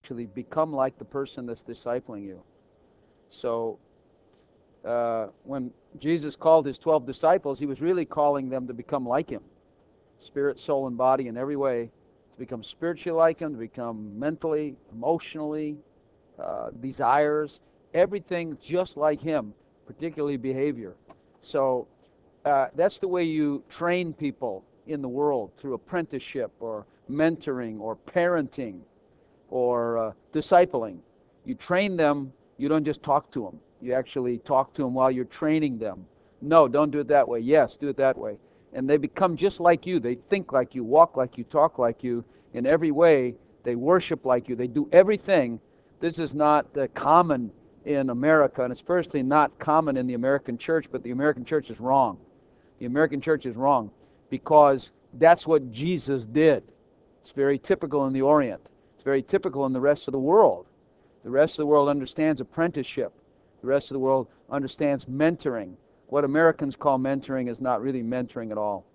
actually become like the person that's discipling you. So when Jesus called his 12 disciples, he was really calling them to become like him, spirit, soul, and body in every way, to become spiritually like him, to become mentally, emotionally, desires, everything just like him, particularly behavior. So that's the way you train people in the world, through apprenticeship or mentoring or parenting or discipling. You train them, you don't just talk to them. You actually talk to them while you're training them. No, don't do it that way. Yes, do it that way. And they become just like you. They think like you, walk like you, talk like you in every way. They worship like you. They do everything. This is not common in America, and it's firstly not common in the American church, but the American church is wrong. The American church is wrong because that's what Jesus did. It's very typical in the Orient. It's very typical in the rest of the world. The rest of the world understands apprenticeship. The rest of the world understands mentoring. What Americans call mentoring is not really mentoring at all.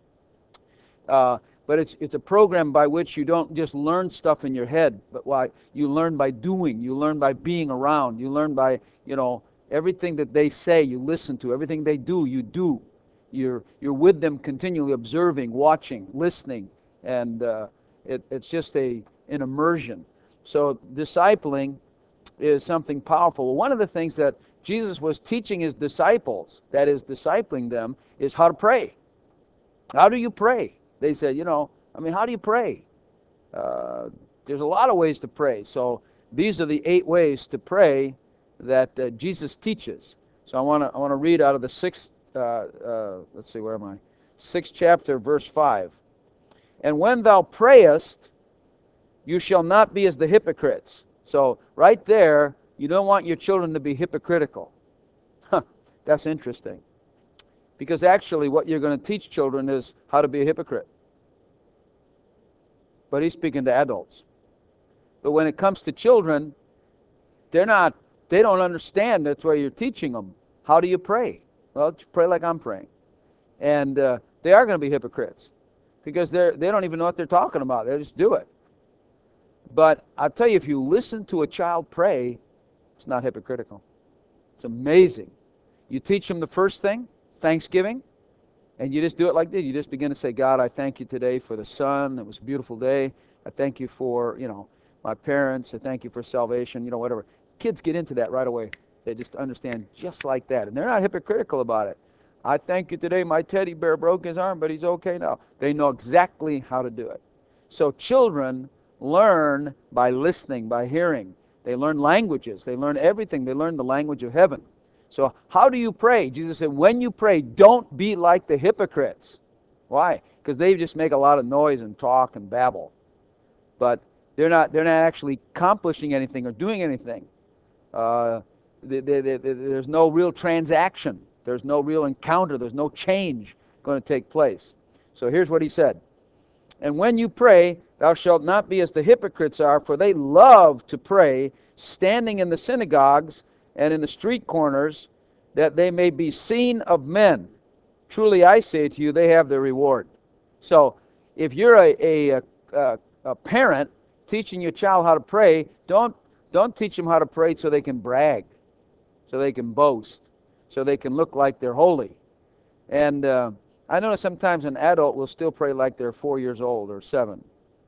Uh, but it's a program by which you don't just learn stuff in your head, but why you learn by doing. You learn by being around. You learn by, everything that they say, you listen to. Everything they do, you do. You're with them continually, observing, watching, listening, and it's just an immersion. So discipling is something powerful. Well, one of the things that Jesus was teaching his disciples, that is, discipling them, is how to pray. How do you pray? They said, how do you pray? Uh, there's a lot of ways to pray. So these are the 8 ways to pray that Jesus teaches. So I want to read out of the sixth. Let's see, where am I? 6th chapter, verse 5. And when thou prayest, you shall not be as the hypocrites. So right there, you don't want your children to be hypocritical. Huh, that's interesting. Because actually, what you're going to teach children is how to be a hypocrite. But he's speaking to adults. But when it comes to children, they're not, they don't understand that's why you're teaching them. How do you pray? Well, pray like I'm praying. And they are going to be hypocrites because they don't even know what they're talking about. They just do it. But I'll tell you, if you listen to a child pray, it's not hypocritical. It's amazing. You teach them the first thing, Thanksgiving, and you just do it like this. You just begin to say, God, I thank you today for the sun. It was a beautiful day. I thank you for, my parents. I thank you for salvation, whatever. Kids get into that right away. They just understand just like that. And they're not hypocritical about it. I thank you today. My teddy bear broke his arm, but he's okay now. They know exactly how to do it. So children learn by listening, by hearing. They learn languages. They learn everything. They learn the language of heaven. So how do you pray? Jesus said, when you pray, don't be like the hypocrites. Why? Because they just make a lot of noise and talk and babble. But they're not actually accomplishing anything or doing anything. Uh, there's no real transaction. There's no real encounter. There's no change going to take place. So here's what he said. And when you pray, thou shalt not be as the hypocrites are, for they love to pray, standing in the synagogues and in the street corners, that they may be seen of men. Truly I say to you, they have their reward. So if you're a parent teaching your child how to pray, don't teach them how to pray so they can brag, so they can boast, so they can look like they're holy. And I know sometimes an adult will still pray like they're 4 years old or 7.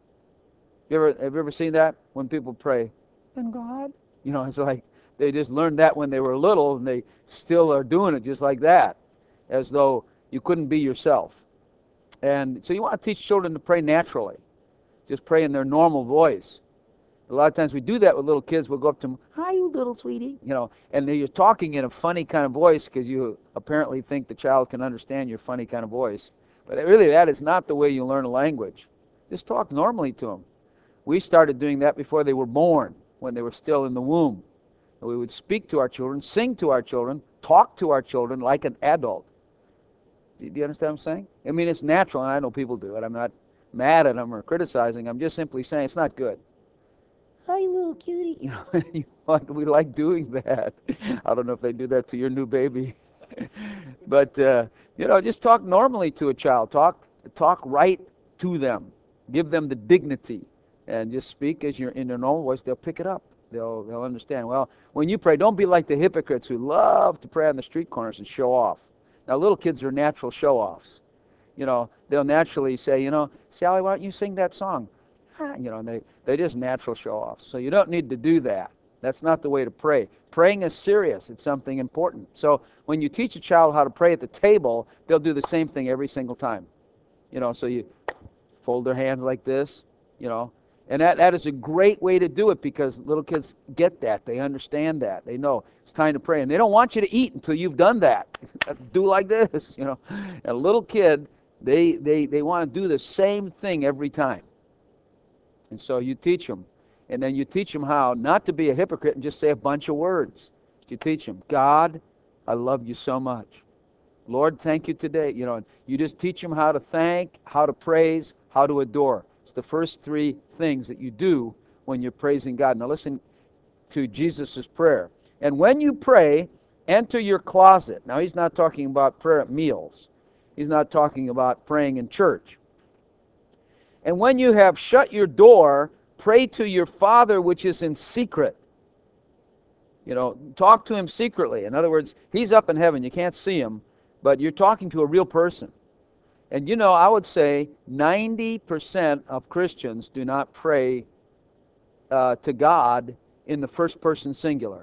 Have you ever seen that when people pray, and God? It's like they just learned that when they were little, and they still are doing it just like that, as though you couldn't be yourself. And so you want to teach children to pray naturally, just pray in their normal voice. A lot of times we do that with little kids. We'll go up to them, hi, you little sweetie, and you're talking in a funny kind of voice because you apparently think the child can understand your funny kind of voice. But really, that is not the way you learn a language. Just talk normally to them. We started doing that before they were born, when they were still in the womb. We would speak to our children, sing to our children, talk to our children like an adult. Do you understand what I'm saying? I mean, it's natural, and I know people do it. I'm not mad at them or criticizing. I'm just simply saying it's not good. Hi, little cutie. We like doing that. I don't know if they do that to your new baby. But, just talk normally to a child. Talk right to them. Give them the dignity. and just speak as you're in your normal voice. They'll pick it up. They'll understand. Well, when you pray, don't be like the hypocrites who love to pray on the street corners and show off. Now, little kids are natural show-offs. They'll naturally say, Sally, why don't you sing that song? And they just natural show-offs. So you don't need to do that. That's not the way to pray. Praying is serious. It's something important. So when you teach a child how to pray at the table, they'll do the same thing every single time. So you fold their hands like this, and that is a great way to do it, because little kids get that. They understand that. They know it's time to pray. And they don't want you to eat until you've done that. Do like this, And a little kid, they want to do the same thing every time. And so you teach them. And then you teach them how not to be a hypocrite and just say a bunch of words. You teach them, God, I love you so much. Lord, thank you today. And you just teach them how to thank, how to praise, how to adore. It's the first three things that you do when you're praising God. Now listen to Jesus' prayer. And when you pray, enter your closet. Now he's not talking about prayer at meals. He's not talking about praying in church. And when you have shut your door, pray to your Father which is in secret. Talk to him secretly. In other words, he's up in heaven. You can't see him, but you're talking to a real person. And I would say 90% of Christians do not pray to God in the first person singular.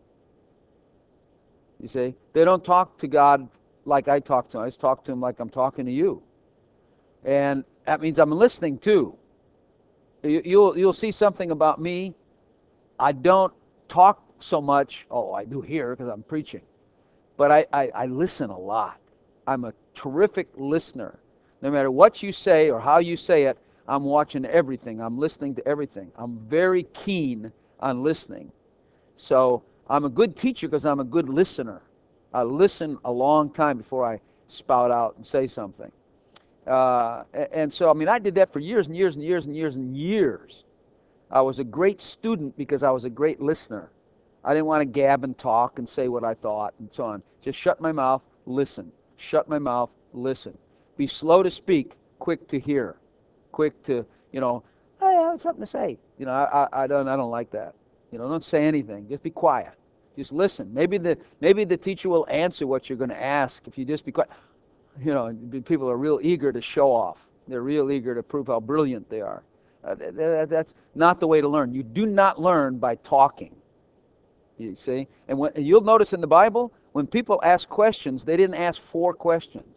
You see? They don't talk to God like I talk to him. I just talk to him like I'm talking to you. And that means I'm listening too. You'll see something about me. I don't talk so much. Oh, I do here because I'm preaching. But I listen a lot. I'm a terrific listener. No matter what you say or how you say it, I'm watching everything. I'm listening to everything. I'm very keen on listening. So I'm a good teacher because I'm a good listener. I listen a long time before I spout out and say something. And so, I did that for years and years and years and years and years. I was a great student because I was a great listener. I didn't want to gab and talk and say what I thought and so on. Just shut my mouth, listen. Shut my mouth, listen. Be slow to speak, quick to hear. Quick to, hey, I have something to say. I don't like that. Don't say anything. Just be quiet. Just listen. Maybe the teacher will answer what you're going to ask if you just be quiet. People are real eager to show off. They're real eager to prove how brilliant they are. That's not the way to learn. You do not learn by talking. You see? And you'll notice in the Bible, when people ask questions, they didn't ask 4 questions.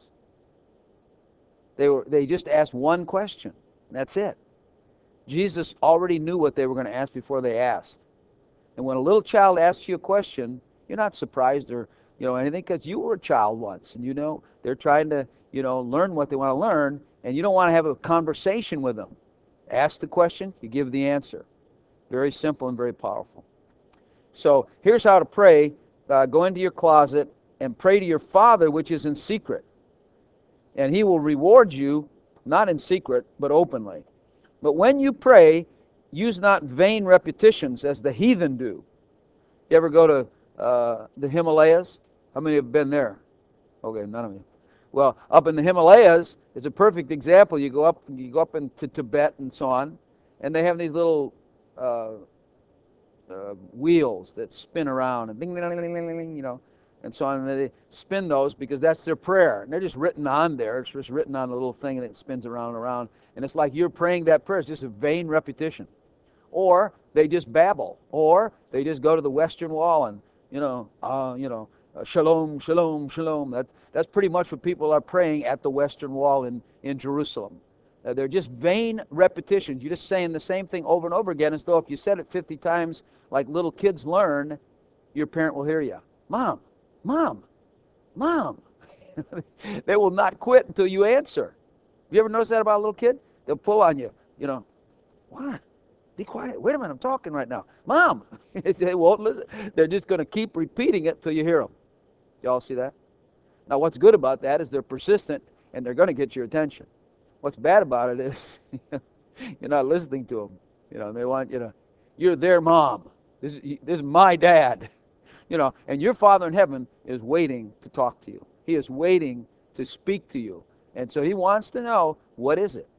They just asked one question. That's it. Jesus already knew what they were going to ask before they asked. And when a little child asks you a question, you're not surprised or anything, because you were a child once, and they're trying to learn what they want to learn, and you don't want to have a conversation with them. Ask the question, you give the answer. Very simple and very powerful. So here's how to pray. Go into your closet and pray to your Father which is in secret, and he will reward you, not in secret but openly. But when you pray, use not vain repetitions as the heathen do. You ever go to the Himalayas? How many have been there? Okay, none of you. Well, up in the Himalayas, it's a perfect example. You go up into Tibet and so on, and they have these little wheels that spin around and ding, ding, ding, ding, ding, ding, and so on. And they spin those because that's their prayer, and they're just written on there. It's just written on a little thing, and it spins around and around, and it's like you're praying that prayer. It's just a vain repetition. Or they just babble, or they just go to the Western Wall and shalom, shalom, shalom. That's pretty much what people are praying at the Western Wall in Jerusalem. They're just vain repetitions. You're just saying the same thing over and over again, as though if you said it 50 times, like little kids learn, your parent will hear you. Mom, Mom, Mom. They will not quit until you answer. Have you ever noticed that about a little kid? They'll pull on you. What? Be quiet. Wait a minute, I'm talking right now. Mom! They won't listen. They're just going to keep repeating it till you hear them. Y'all see that? Now, what's good about that is they're persistent, and they're going to get your attention. What's bad about it is you're not listening to them. They want you're their mom. This is my dad. And your Father in heaven is waiting to talk to you. He is waiting to speak to you. And so he wants to know, what is it?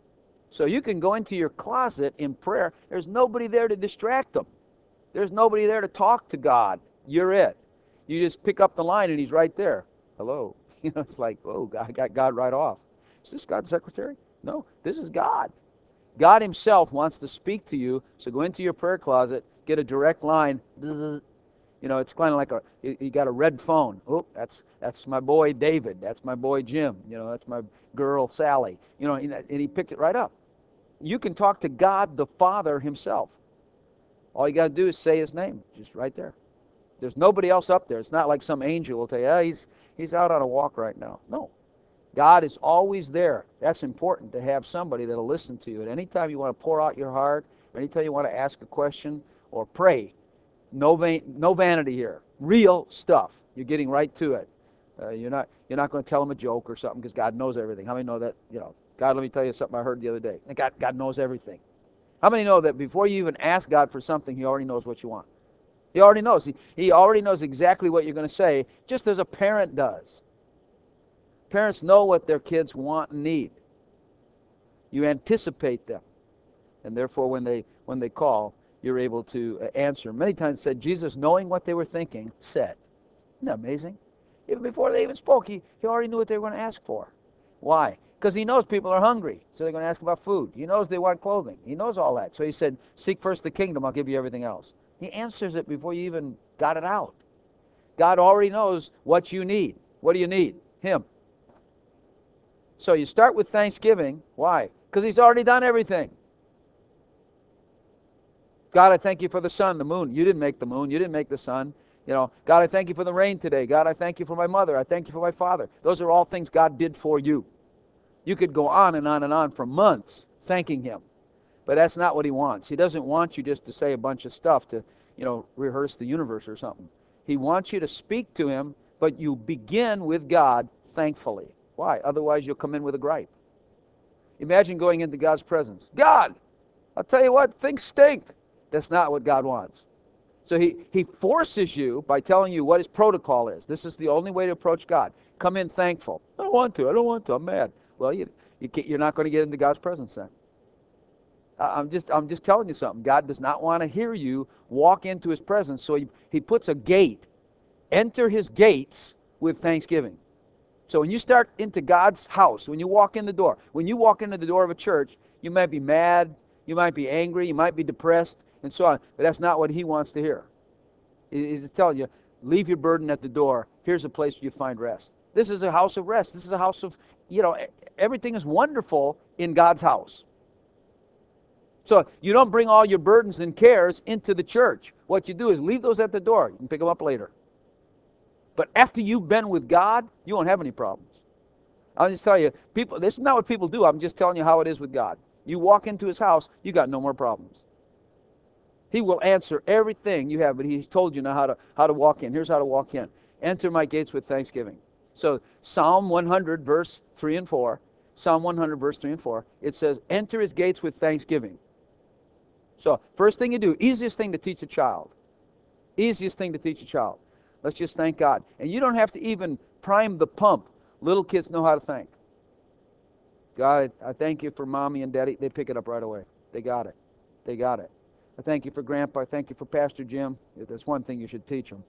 So you can go into your closet in prayer. There's nobody there to distract them. There's nobody there to talk to God. You're it. You just pick up the line and he's right there. Hello. You know, it's like, oh, I got God right off. Is this God's secretary? No, this is God. God himself wants to speak to you, so go into your prayer closet, get a direct line. You know, it's kind of like you got a red phone. Oh, that's my boy David. That's my boy Jim. You know, that's my girl Sally. You know, and he picked it right up. You can talk to God the Father himself. All you got to do is say his name, just right there. There's nobody else up there. It's not like some angel will tell you, oh, he's out on a walk right now. No. God is always there. That's important, to have somebody that'll listen to you. At any time you want to pour out your heart, or anytime you want to ask a question or pray, no vanity here. Real stuff. You're getting right to it. You're not going to tell him a joke or something, because God knows everything. How many know that? You know, God, let me tell you something I heard the other day. God knows everything. How many know that before you even ask God for something, he already knows what you want? He already knows. He already knows exactly what you're going to say, just as a parent does. Parents know what their kids want and need. You anticipate them, and therefore when they call, you're able to answer. Many times said, Jesus, knowing what they were thinking, said. Isn't that amazing? Even before they even spoke, he already knew what they were going to ask for. Why? Because he knows people are hungry, so they're going to ask about food. He knows they want clothing. He knows all that. So he said, seek first the kingdom, I'll give you everything else. He answers it before you even got it out. God already knows what you need. What do you need? Him. So you start with thanksgiving. Why? Because he's already done everything. God, I thank you for the sun, the moon. You didn't make the moon. You didn't make the sun. You know, God, I thank you for the rain today. God, I thank you for my mother. I thank you for my father. Those are all things God did for you. You could go on and on and on for months thanking him. But that's not what he wants. He doesn't want you just to say a bunch of stuff to, you know, rehearse the universe or something. He wants you to speak to him, but you begin with God thankfully. Why? Otherwise you'll come in with a gripe. Imagine going into God's presence. God, I'll tell you what, things stink. That's not what God wants. So he forces you by telling you what his protocol is. This is the only way to approach God. Come in thankful. I don't want to. I'm mad. Well, you're not going to get into God's presence then. I'm just telling you something. God does not want to hear you walk into his presence, so he puts a gate. Enter his gates with thanksgiving. So when you start into God's house, when you walk in the door, when you walk into the door of a church, you might be mad, you might be angry, you might be depressed, and so on. But that's not what he wants to hear. He's telling you, leave your burden at the door. Here's a place where you find rest. This is a house of rest. This is a house of, you know, everything is wonderful in God's house. So you don't bring all your burdens and cares into the church. What you do is leave those at the door. You can pick them up later. But after you've been with God, you won't have any problems. I'll just tell you, people, this is not what people do. I'm just telling you how it is with God. You walk into his house, you got no more problems. He will answer everything you have, but he's told you now how to walk in. Here's how to walk in. Enter my gates with thanksgiving. So Psalm 100, verse 3 and 4, Psalm 100, verse 3 and 4, it says, enter his gates with thanksgiving. So first thing you do, easiest thing to teach a child. Easiest thing to teach a child. Let's just thank God. And you don't have to even prime the pump. Little kids know how to thank. God, I thank you for Mommy and Daddy. They pick it up right away. They got it. They got it. I thank you for Grandpa. I thank you for Pastor Jim. That's one thing you should teach them.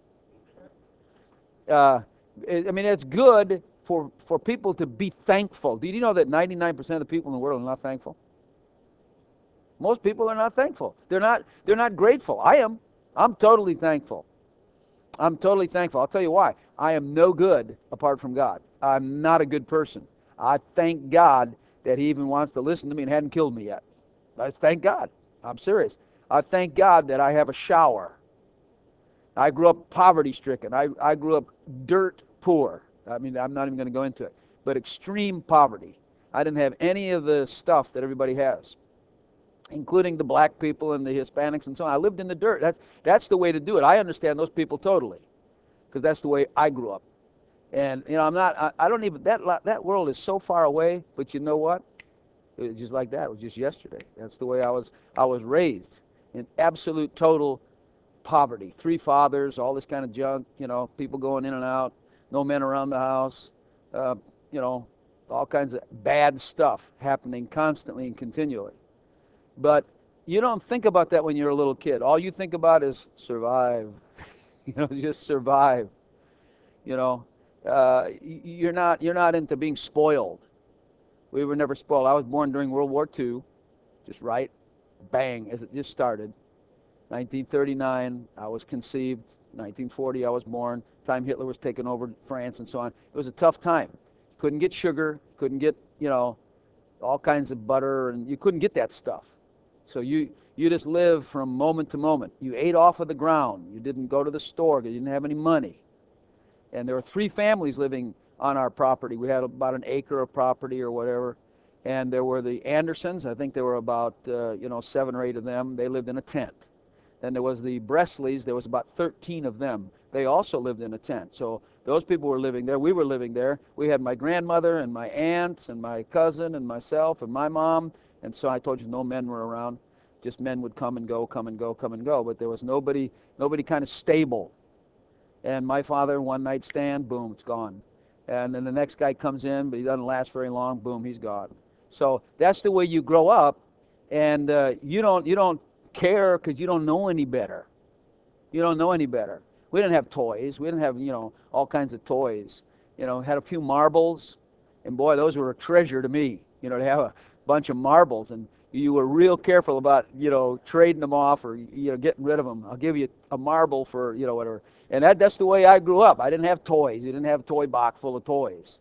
I mean, it's good for people to be thankful. Did you know that 99% of the people in the world are not thankful? Most people are not thankful. They're not grateful. I am. I'm totally thankful. I'm totally thankful. I'll tell you why. I am no good apart from God. I'm not a good person. I thank God that he even wants to listen to me and hadn't killed me yet. I thank God. I'm serious. I thank God that I have a shower. I grew up poverty-stricken. I grew up dirt poor. I mean, I'm not even going to go into it. But extreme poverty. I didn't have any of the stuff that everybody has, including the black people and the Hispanics and so on. I lived in the dirt. That's the way to do it. I understand those people totally, because that's the way I grew up. And, you know, I don't even, that world is so far away, but you know what? It was just like that. It was just yesterday. That's the way I was raised, in absolute total poverty. 3 fathers, all this kind of junk, you know, people going in and out, no men around the house, you know, all kinds of bad stuff happening constantly and continually. But you don't think about that when you're a little kid. All you think about is survive. Just survive. You know, you're not into being spoiled. We were never spoiled. I was born during World War II, just right, bang, as it just started. 1939, I was conceived. 1940, I was born. Time Hitler was taking over France and so on. It was a tough time. Couldn't get sugar, couldn't get, all kinds of butter, and you couldn't get that stuff. So you just lived from moment to moment. You ate off of the ground. You didn't go to the store because you didn't have any money. And there were 3 families living on our property. We had about an acre of property or whatever. And there were the Andersons. I think there were about 7 or 8 of them. They lived in a tent. Then there was the Bresleys. There was about 13 of them. They also lived in a tent. So those people were living there. We were living there. We had my grandmother and my aunts and my cousin and myself and my mom. And so I told you no men were around. Just men would come and go, come and go, come and go. But there was nobody kind of stable. And my father, one night stand, boom, it's gone. And then the next guy comes in, but he doesn't last very long, boom, he's gone. So that's the way you grow up, and you don't care because you don't know any better. You don't know any better. We didn't have toys. We didn't have all kinds of toys. Had a few marbles, and boy, those were a treasure to me. To have a bunch of marbles, and you were real careful about trading them off or getting rid of them. I'll give you a marble for whatever. And that's the way I grew up. I didn't have toys. You didn't have a toy box full of toys.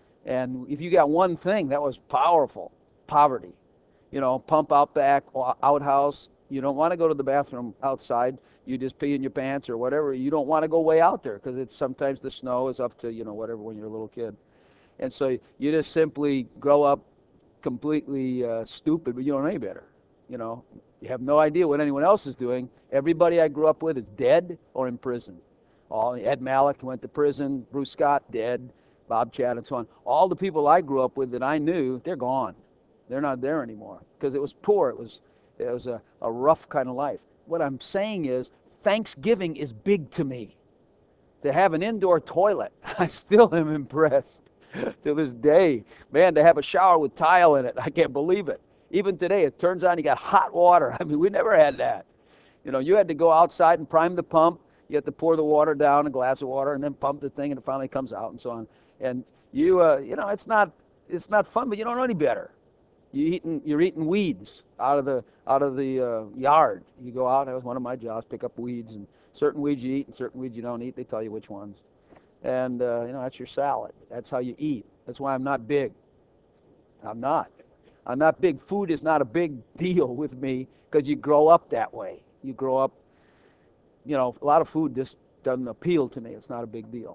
And if you got one thing, that was powerful. Poverty. Pump out the outhouse. You don't want to go to the bathroom outside. You just pee in your pants or whatever. You don't want to go way out there because sometimes the snow is up to whatever when you're a little kid. And so you just simply grow up completely stupid, but you don't know any better. You have no idea what anyone else is doing. Everybody I grew up with is dead or in prison. Ed Malik went to prison. Bruce Scott, dead. Bob Chad, and so on. All the people I grew up with that I knew, they're gone. They're not there anymore because it was poor. It was a rough kind of life. What I'm saying is Thanksgiving is big to me. To have an indoor toilet, I still am impressed to this day. Man, to have a shower with tile in it, I can't believe it. Even today, it turns on, you got hot water. I mean, we never had that. You had to go outside and prime the pump. You have to pour the water down, a glass of water, and then pump the thing, and it finally comes out, and so on. And it's not fun, but you don't know any better. You're eating weeds out of the yard. You go out. That was one of my jobs: pick up weeds, and certain weeds you eat, and certain weeds you don't eat. They tell you which ones. And that's your salad. That's how you eat. That's why I'm not big. I'm not big. Food is not a big deal with me because you grow up that way. You grow up. A lot of food just doesn't appeal to me. It's not a big deal.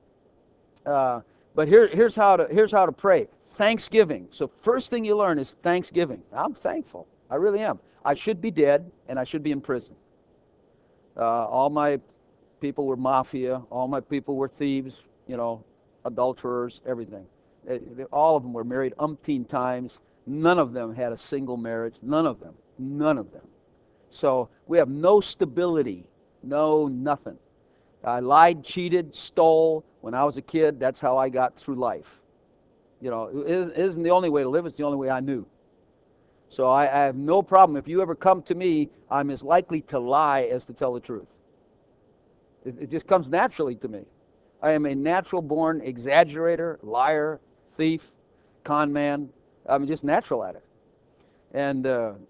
But here's how to pray. Thanksgiving. So first thing you learn is thanksgiving. I'm thankful. I really am. I should be dead, and I should be in prison. All my people were mafia. All my people were thieves, adulterers, everything. All of them were married umpteen times. None of them had a single marriage. None of them. So we have no stability. No, nothing. I lied, cheated, stole. When I was a kid, that's how I got through life. It isn't the only way to live. It's the only way I knew. So I have no problem. If you ever come to me, I'm as likely to lie as to tell the truth. It just comes naturally to me. I am a natural-born exaggerator, liar, thief, con man. I'm just natural at it. And,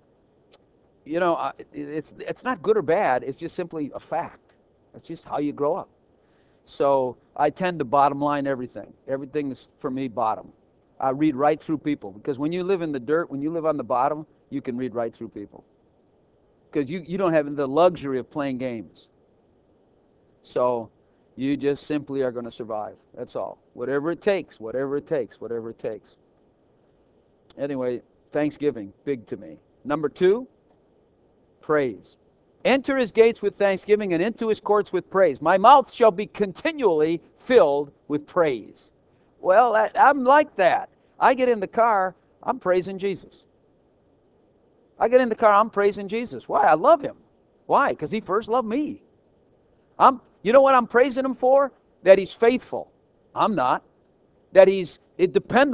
it's not good or bad. It's just simply a fact. That's just how you grow up. So I tend to bottom line everything. Everything is, for me, bottom. I read right through people. Because when you live in the dirt, when you live on the bottom, you can read right through people. Because you don't have the luxury of playing games. So you just simply are going to survive. That's all. Whatever it takes, whatever it takes, whatever it takes. Anyway, Thanksgiving, big to me. Number 2, praise. Enter his gates with thanksgiving and into his courts with praise. My mouth shall be continually filled with praise. Well, I'm like that. I get in the car, I'm praising Jesus. I get in the car, I'm praising Jesus. Why? I love him. Why? Because he first loved me. You know what I'm praising him for? That he's faithful. I'm not. That he's dependable.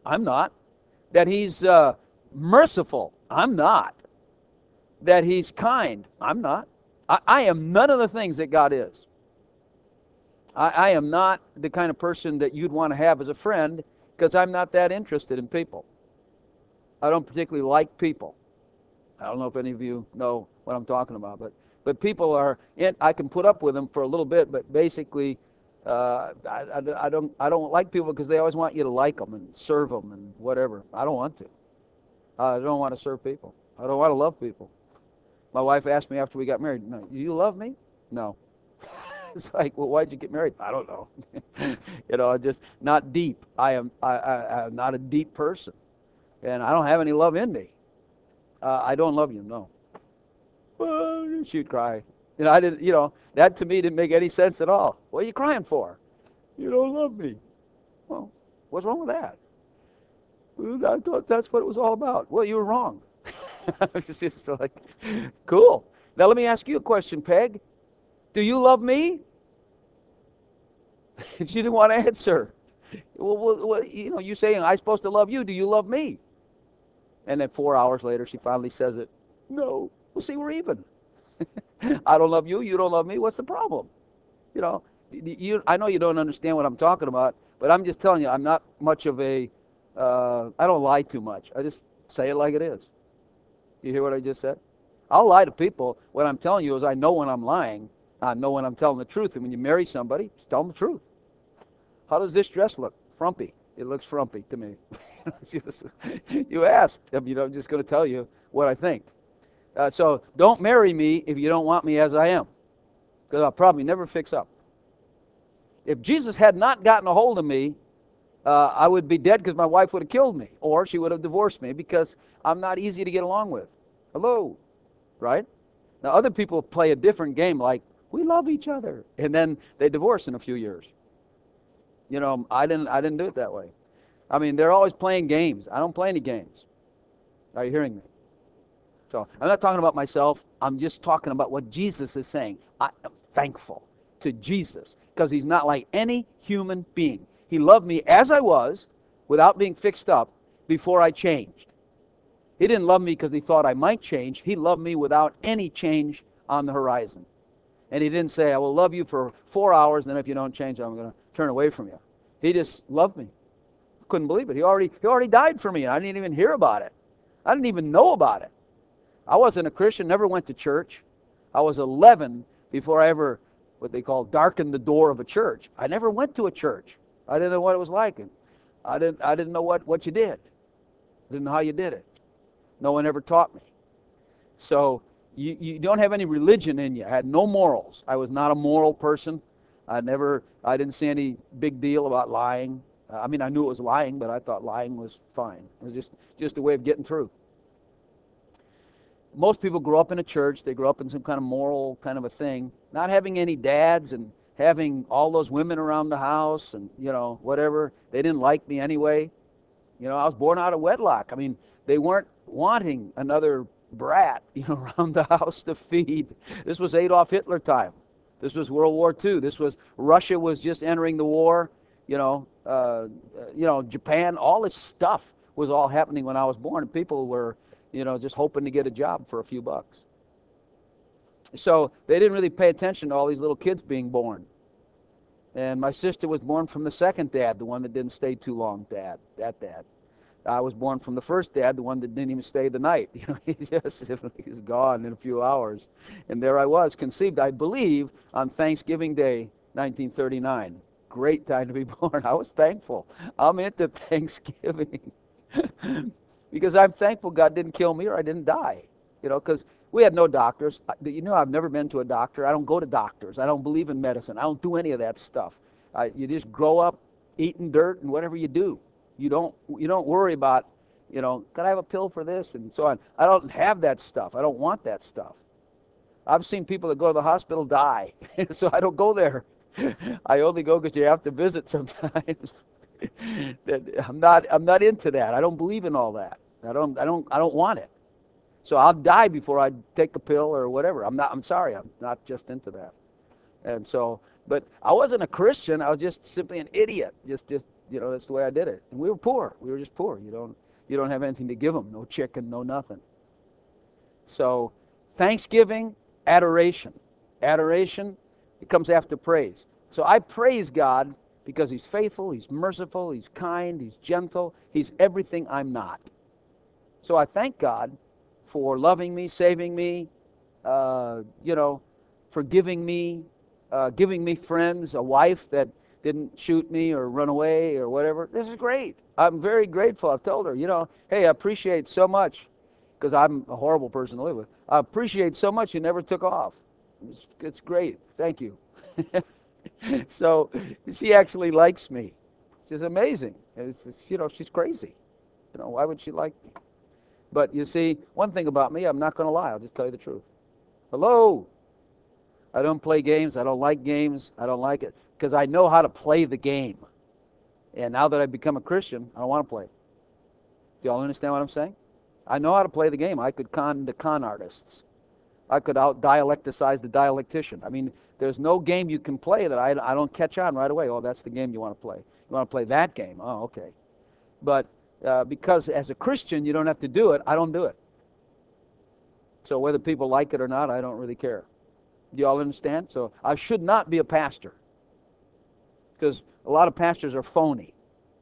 I'm not. That he's merciful. I'm not. That he's kind. I'm not. I am none of the things that God is. I am not the kind of person that you'd want to have as a friend because I'm not that interested in people. I don't particularly like people. I don't know if any of you know what I'm talking about, but people are. I can put up with them for a little bit, but basically, I don't like people because they always want you to like them and serve them and whatever. I don't want to. I don't want to serve people. I don't want to love people. My wife asked me after we got married, "No, you love me?" No. It's like, well, why'd you get married? I don't know. Just not deep. I'm not a deep person, and I don't have any love in me. I don't love you, no. Well, she'd cry. I didn't. That to me didn't make any sense at all. What are you crying for? You don't love me. Well, what's wrong with that? Well, I thought that's what it was all about. Well, you were wrong. It's just like, cool. Now let me ask you a question, Peg. Do you love me? She didn't want to answer. Well, you saying I'm supposed to love you. Do you love me? And then 4 hours later, she finally says it. No. Well, see, we're even. I don't love you. You don't love me. What's the problem? You know, I know you don't understand what I'm talking about, but I'm just telling you, I'm not much of a. I don't lie too much. I just say it like it is. You hear what I just said? I'll lie to people. What I'm telling you is I know when I'm lying. I know when I'm telling the truth. And when you marry somebody, just tell them the truth. How does this dress look? Frumpy. It looks frumpy to me. You asked. I'm just going to tell you what I think. So don't marry me if you don't want me as I am, because I'll probably never fix up. If Jesus had not gotten a hold of me, I would be dead because my wife would have killed me, or she would have divorced me because I'm not easy to get along with. Hello, right? Now other people play a different game, like we love each other, and then they divorce in a few years. I didn't do it that way. I mean, they're always playing games. I don't play any games. Are you hearing me? So I'm not talking about myself. I'm just talking about what Jesus is saying. I am thankful to Jesus because he's not like any human being. He loved me as I was without being fixed up before I changed. He didn't love me because he thought I might change. He loved me without any change on the horizon. And he didn't say, I will love you for 4 hours, and then if you don't change, I'm going to turn away from you. He just loved me. Couldn't believe it. He already died for me, and I didn't even hear about it. I didn't even know about it. I wasn't a Christian, never went to church. I was 11 before I ever, what they call, darkened the door of a church. I never went to a church. I didn't know what it was like. And I didn't know what you did. I didn't know how you did it. No one ever taught me. So you don't have any religion in you. I had no morals. I was not a moral person. I didn't see any big deal about lying. I mean, I knew it was lying, but I thought lying was fine. It was just a way of getting through. Most people grow up in a church. They grow up in some kind of moral kind of a thing. Not having any dads and having all those women around the house and, whatever. They didn't like me anyway. I was born out of wedlock. I mean, they weren't wanting another brat, around the house to feed. This was Adolf Hitler time. This was World War II. Russia was just entering the war. Japan, all this stuff was all happening when I was born. And people were, just hoping to get a job for a few bucks. So they didn't really pay attention to all these little kids being born. And my sister was born from the second dad, the one that didn't stay too long, that dad. I was born from the first dad, the one that didn't even stay the night. He's gone in a few hours. And there I was, conceived, I believe, on Thanksgiving Day, 1939. Great time to be born. I was thankful. I'm into Thanksgiving. Because I'm thankful God didn't kill me or I didn't die. Because we had no doctors. I've never been to a doctor. I don't go to doctors. I don't believe in medicine. I don't do any of that stuff. You just grow up eating dirt and whatever you do. You don't worry about, can I have a pill for this and so on. I don't have that stuff. I don't want that stuff. I've seen people that go to the hospital die, so I don't go there. I only go because you have to visit sometimes. I'm not into that. I don't believe in all that. I don't want it. So I'll die before I take a pill or whatever. I'm sorry. I'm not just into that. And so, but I wasn't a Christian. I was just simply an idiot. Just That's the way I did it. And we were poor. We were just poor. You don't have anything to give them. No chicken, no nothing. So thanksgiving, adoration. Adoration, it comes after praise. So I praise God because he's faithful, he's merciful, he's kind, he's gentle, he's everything I'm not. So I thank God for loving me, saving me, forgiving me, giving me friends, a wife that didn't shoot me or run away or whatever. This is great. I'm very grateful. I've told her, hey, I appreciate so much, because I'm a horrible person to live with. I appreciate so much you never took off. It's great. Thank you. So she actually likes me. She's amazing. She's crazy. Why would she like me? But you see, one thing about me, I'm not going to lie. I'll just tell you the truth. Hello. I don't play games. I don't like games. I don't like it because I know how to play the game. And now that I've become a Christian, I don't want to play. Do y'all understand what I'm saying? I know how to play the game. I could con the con artists. I could out-dialecticize the dialectician. I mean, there's no game you can play that I don't catch on right away. Oh, that's the game you want to play. You want to play that game. Oh, okay. But because as a Christian you don't have to do it, I don't do it. So whether people like it or not, I don't really care. Do you all understand? So I should not be a pastor, because a lot of pastors are phony.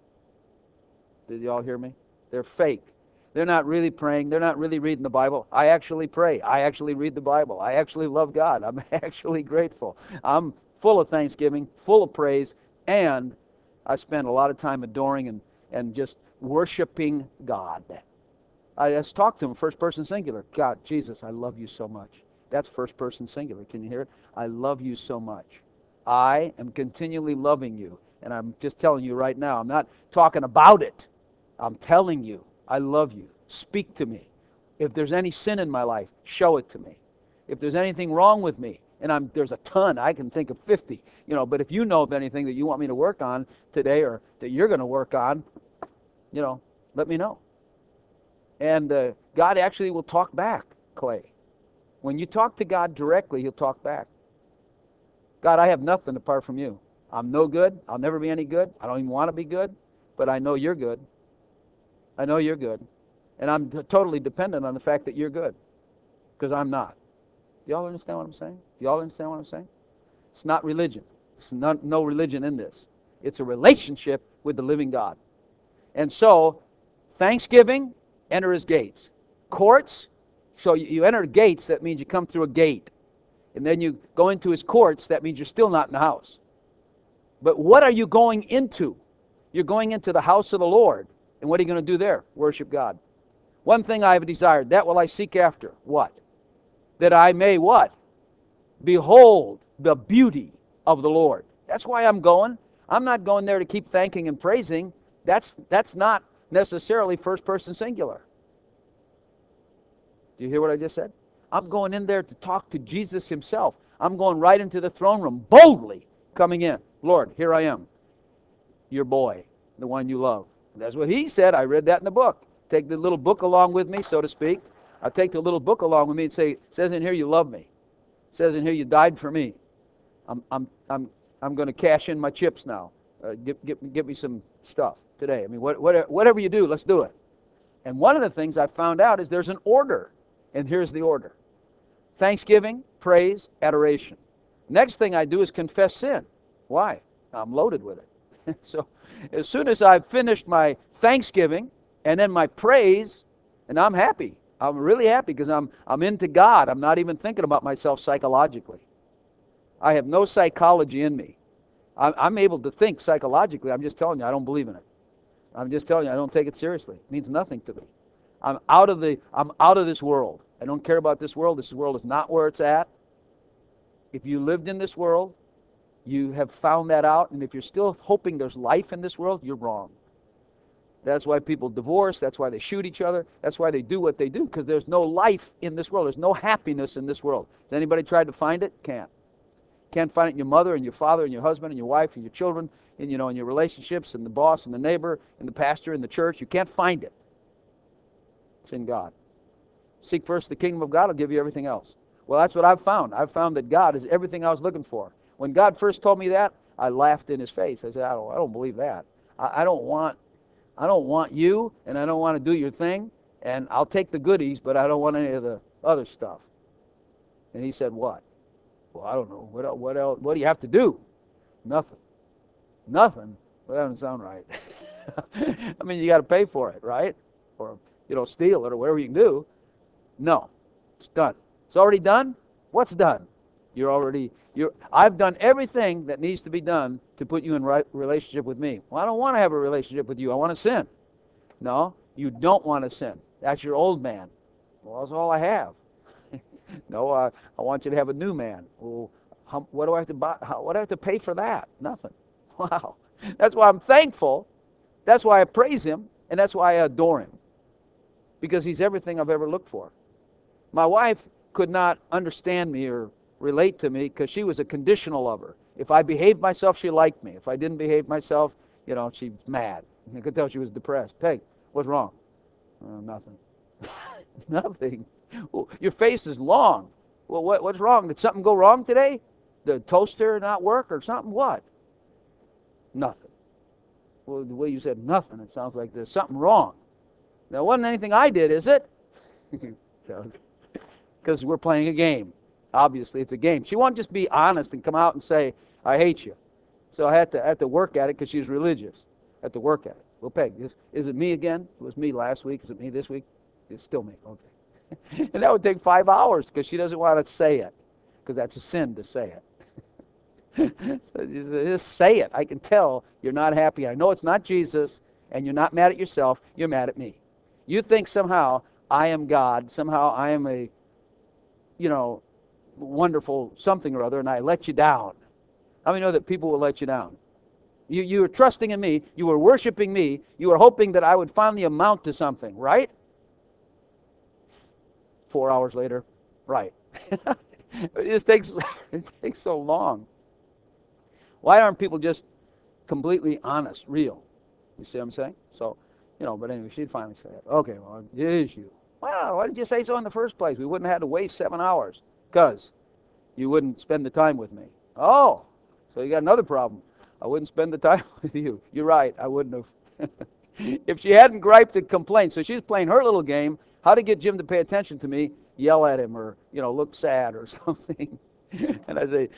Did you all hear me? They're fake. They're not really praying. They're not really reading the Bible. I actually pray. I actually read the Bible. I actually love God. I'm actually grateful. I'm full of thanksgiving, full of praise, and I spend a lot of time adoring and just worshiping God. I just talk to him first person singular. God, Jesus, I love you so much. That's first person singular. Can you hear it? I love you so much. I am continually loving you. And I'm just telling you right now, I'm not talking about it. I'm telling you, I love you. Speak to me. If there's any sin in my life, show it to me. If there's anything wrong with me, and there's a ton, I can think of 50, but if you know of anything that you want me to work on today or that you're going to work on, let me know. And God actually will talk back, Clay. When you talk to God directly, he'll talk back. God, I have nothing apart from you. I'm no good. I'll never be any good. I don't even want to be good, but I know you're good. I know you're good. And I'm totally dependent on the fact that you're good, because I'm not. Do y'all understand what I'm saying? Do y'all understand what I'm saying? It's not religion. It's no religion in this. It's a relationship with the living God. And so, thanksgiving, enter his gates. Courts, so you enter gates, that means you come through a gate. And then you go into his courts, that means you're still not in the house. But what are you going into? You're going into the house of the Lord. And what are you going to do there? Worship God. One thing I have desired, that will I seek after. What? That I may what? Behold the beauty of the Lord. That's why I'm going. I'm not going there to keep thanking and praising. That's not necessarily first person singular. Do you hear what I just said? I'm going in there to talk to Jesus himself. I'm going right into the throne room, boldly coming in. Lord, here I am, your boy, the one you love. That's what he said. I read that in the book. Take the little book along with me, so to speak. I'll take the little book along with me and say, it says in here you love me. It says in here you died for me. I'm going to cash in my chips now. Give me some stuff today. I mean, whatever you do, let's do it. And one of the things I found out is there's an order. And here's the order. Thanksgiving, praise, adoration. Next thing I do is confess sin. Why? I'm loaded with it. So as soon as I've finished my thanksgiving and then my praise, and I'm happy. I'm really happy because I'm into God. I'm not even thinking about myself psychologically. I have no psychology in me. I'm able to think psychologically. I'm just telling you, I don't believe in it. I'm just telling you, I don't take it seriously. It means nothing to me. I'm out of this world. I don't care about this world. This world is not where it's at. If you lived in this world, you have found that out, and if you're still hoping there's life in this world, you're wrong. That's why people divorce. That's why they shoot each other. That's why they do what they do, because there's no life in this world. There's no happiness in this world. Has anybody tried to find it? Can't. Can't find it in your mother and your father and your husband and your wife and your children and, in your relationships and the boss and the neighbor and the pastor and the church. You can't find it. It's in God. Seek first the kingdom of God, will give you everything else. Well, that's what I've found. I've found that God is everything I was looking for. When God first told me that, I laughed in his face. I said, I don't believe that. I don't want you, and I don't want to do your thing, and I'll take the goodies, but I don't want any of the other stuff. And he said, what? Well, I don't know. What else? What do you have to do? Nothing. Nothing? Well, that doesn't sound right. I mean, you got to pay for it, right? Or, steal it or whatever you can do. No, it's done. It's already done. What's done? I've done everything that needs to be done to put you in right relationship with me. Well, I don't want to have a relationship with you. I want to sin. No, you don't want to sin. That's your old man. Well, that's all I have. No, I want you to have a new man. Well, what do I have to buy? What do I have to pay for that? Nothing. Wow. That's why I'm thankful. That's why I praise him, and that's why I adore him. Because he's everything I've ever looked for. My wife could not understand me or relate to me because she was a conditional lover. If I behaved myself, she liked me. If I didn't behave myself, she's mad. I could tell she was depressed. Peg, what's wrong? Nothing. Nothing. Well, your face is long. Well, what's wrong? Did something go wrong today? The toaster not work or something? What? Nothing. Well, the way you said nothing, it sounds like there's something wrong. Now, it wasn't anything I did, is it? Because we're playing a game. Obviously, it's a game. She won't just be honest and come out and say, I hate you. So I had to work at it because she's religious. I had to work at it. Well, Peg, is it me again? It was me last week. Is it me this week? It's still me. Okay. And that would take 5 hours because she doesn't want to say it, because that's a sin to say it. So just say it. I can tell you're not happy. I know it's not Jesus, and you're not mad at yourself. You're mad at me. You think somehow I am God. Somehow I am a, wonderful something or other, and I let you down. How many know that people will let you down? You were trusting in me. You were worshiping me. You were hoping that I would finally amount to something, right? 4 hours later, right. It takes so long. Why aren't people just completely honest, real? You see what I'm saying? So, but anyway, she'd finally say it. Okay, well, it is you. Well, why did you say so in the first place? We wouldn't have had to waste 7 hours. Because you wouldn't spend the time with me. Oh, so you got another problem. I wouldn't spend the time with you. You're right, I wouldn't have. If she hadn't griped and complained, so she's playing her little game, how to get Jim to pay attention to me, yell at him or, look sad or something. And I say,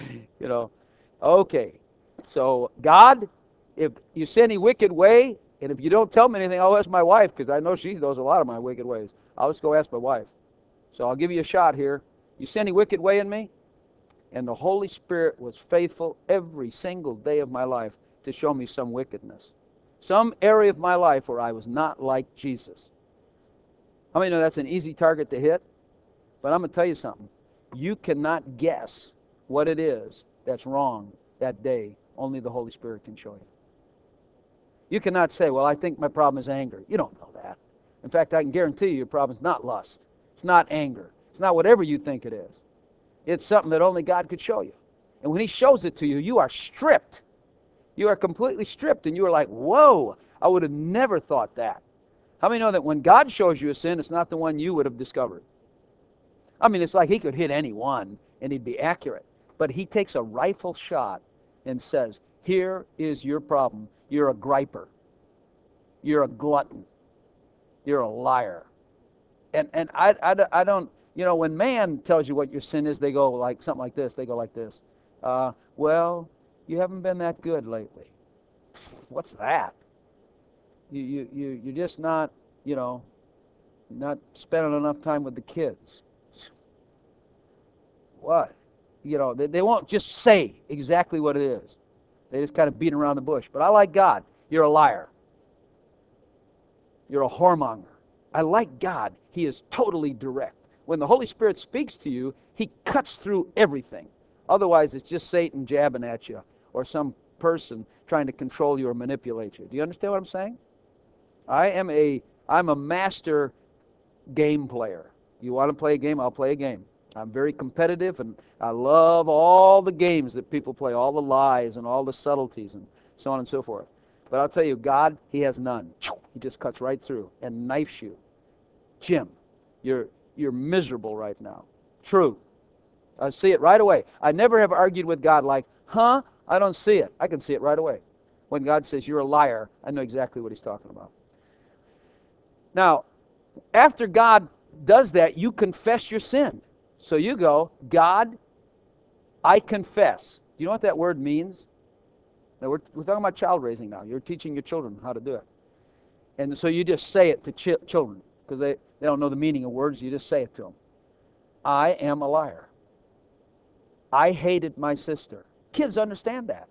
okay. So, God, if you see any wicked way, and if you don't tell me anything, I'll ask my wife, because I know she knows a lot of my wicked ways. I'll just go ask my wife. So I'll give you a shot here. You see any wicked way in me? And the Holy Spirit was faithful every single day of my life to show me some wickedness. Some area of my life where I was not like Jesus. How many know that's an easy target to hit? But I'm going to tell you something. You cannot guess what it is that's wrong that day. Only the Holy Spirit can show you. You cannot say, well, I think my problem is anger. You don't know that. In fact, I can guarantee you your problem is not lust. It's not anger. It's not whatever you think it is. It's something that only God could show you. And when he shows it to you, you are stripped. You are completely stripped, and you are like, whoa, I would have never thought that. How many know that when God shows you a sin, it's not the one you would have discovered? I mean, it's like he could hit any one, and he'd be accurate. But he takes a rifle shot and says, here is your problem. You're a griper. You're a glutton. You're a liar. And I don't, when man tells you what your sin is, they go like something like this. They go like this. Well, you haven't been that good lately. What's that? You're just not, not spending enough time with the kids. What? They won't just say exactly what it is. They just kind of beat around the bush. But I like God. You're a liar. You're a whoremonger. I like God. He is totally direct. When the Holy Spirit speaks to you, he cuts through everything. Otherwise, it's just Satan jabbing at you or some person trying to control you or manipulate you. Do you understand what I'm saying? I'm a master game player. You want to play a game? I'll play a game. I'm very competitive, and I love all the games that people play, all the lies and all the subtleties and so on and so forth. But I'll tell you, God, he has none. He just cuts right through and knifes you. Jim, you're miserable right now. True. I see it right away. I never have argued with God like, I don't see it. I can see it right away. When God says you're a liar, I know exactly what he's talking about. Now, after God does that, you confess your sin. So you go, God, I confess. Do you know what that word means? Now we're talking about child raising now. You're teaching your children how to do it. And so you just say it to children because they don't know the meaning of words. You just say it to them. I am a liar. I hated my sister. Kids understand that.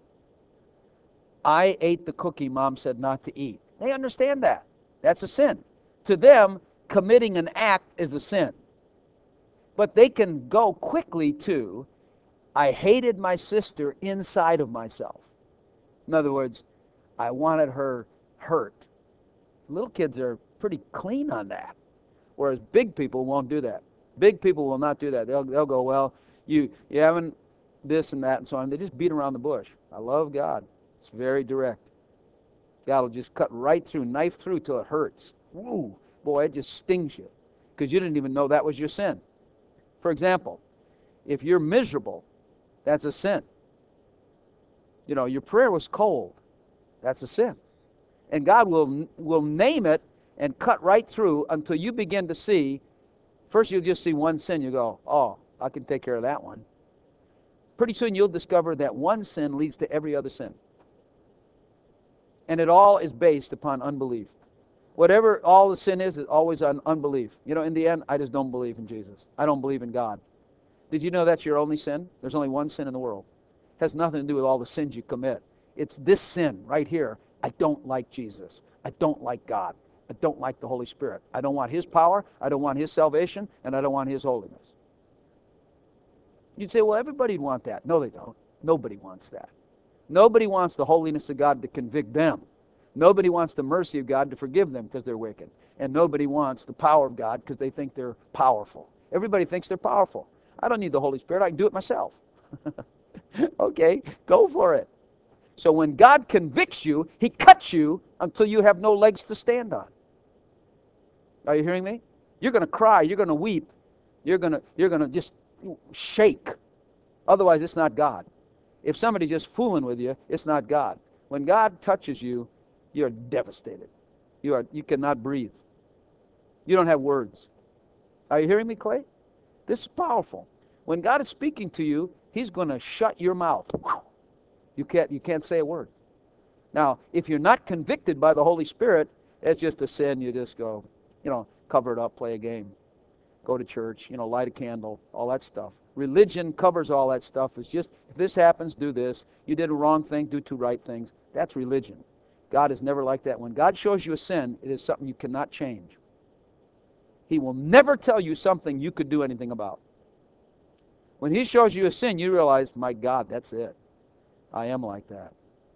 I ate the cookie Mom said not to eat. They understand that. That's a sin. To them, committing an act is a sin. But they can go quickly to, I hated my sister inside of myself. In other words, I wanted her hurt. Little kids are pretty clean on that, whereas big people won't do that. Big people will not do that. They'll go, well, you haven't this and that and so on. They just beat around the bush. I love God. It's very direct. God will just cut right through, knife through till it hurts. Woo, boy, it just stings you because you didn't even know that was your sin. For example, if you're miserable, that's a sin. You know, your prayer was cold. That's a sin. And God will name it and cut right through until you begin to see. First, you'll just see one sin. You go, oh, I can take care of that one. Pretty soon, you'll discover that one sin leads to every other sin. And it all is based upon unbelief. Whatever all the sin is always on unbelief. You know, in the end, I just don't believe in Jesus. I don't believe in God. Did you know that's your only sin? There's only one sin in the world. It has nothing to do with all the sins you commit. It's this sin right here. I don't like Jesus. I don't like God. I don't like the Holy Spirit. I don't want His power. I don't want His salvation. And I don't want His holiness. You'd say, well, everybody'd want that. No, they don't. Nobody wants that. Nobody wants the holiness of God to convict them. Nobody wants the mercy of God to forgive them because they're wicked. And nobody wants the power of God because they think they're powerful. Everybody thinks they're powerful. I don't need the Holy Spirit. I can do it myself. Okay, go for it. So when God convicts you, He cuts you until you have no legs to stand on. Are you hearing me? You're going to cry. You're going to weep. You're going to just shake. Otherwise, it's not God. If somebody's just fooling with you, it's not God. When God touches you, you're devastated. You cannot breathe. You don't have words. Are you hearing me, Clay? This is powerful. When God is speaking to you, He's going to shut your mouth. You can't say a word. Now, if you're not convicted by the Holy Spirit, it's just a sin. You just go, cover it up, play a game, go to church, light a candle, all that stuff. Religion covers all that stuff. It's just, if this happens, do this. You did a wrong thing, do two right things. That's religion. God is never like that. When God shows you a sin, it is something you cannot change. He will never tell you something you could do anything about. When He shows you a sin, you realize, my God, that's it. I am like that.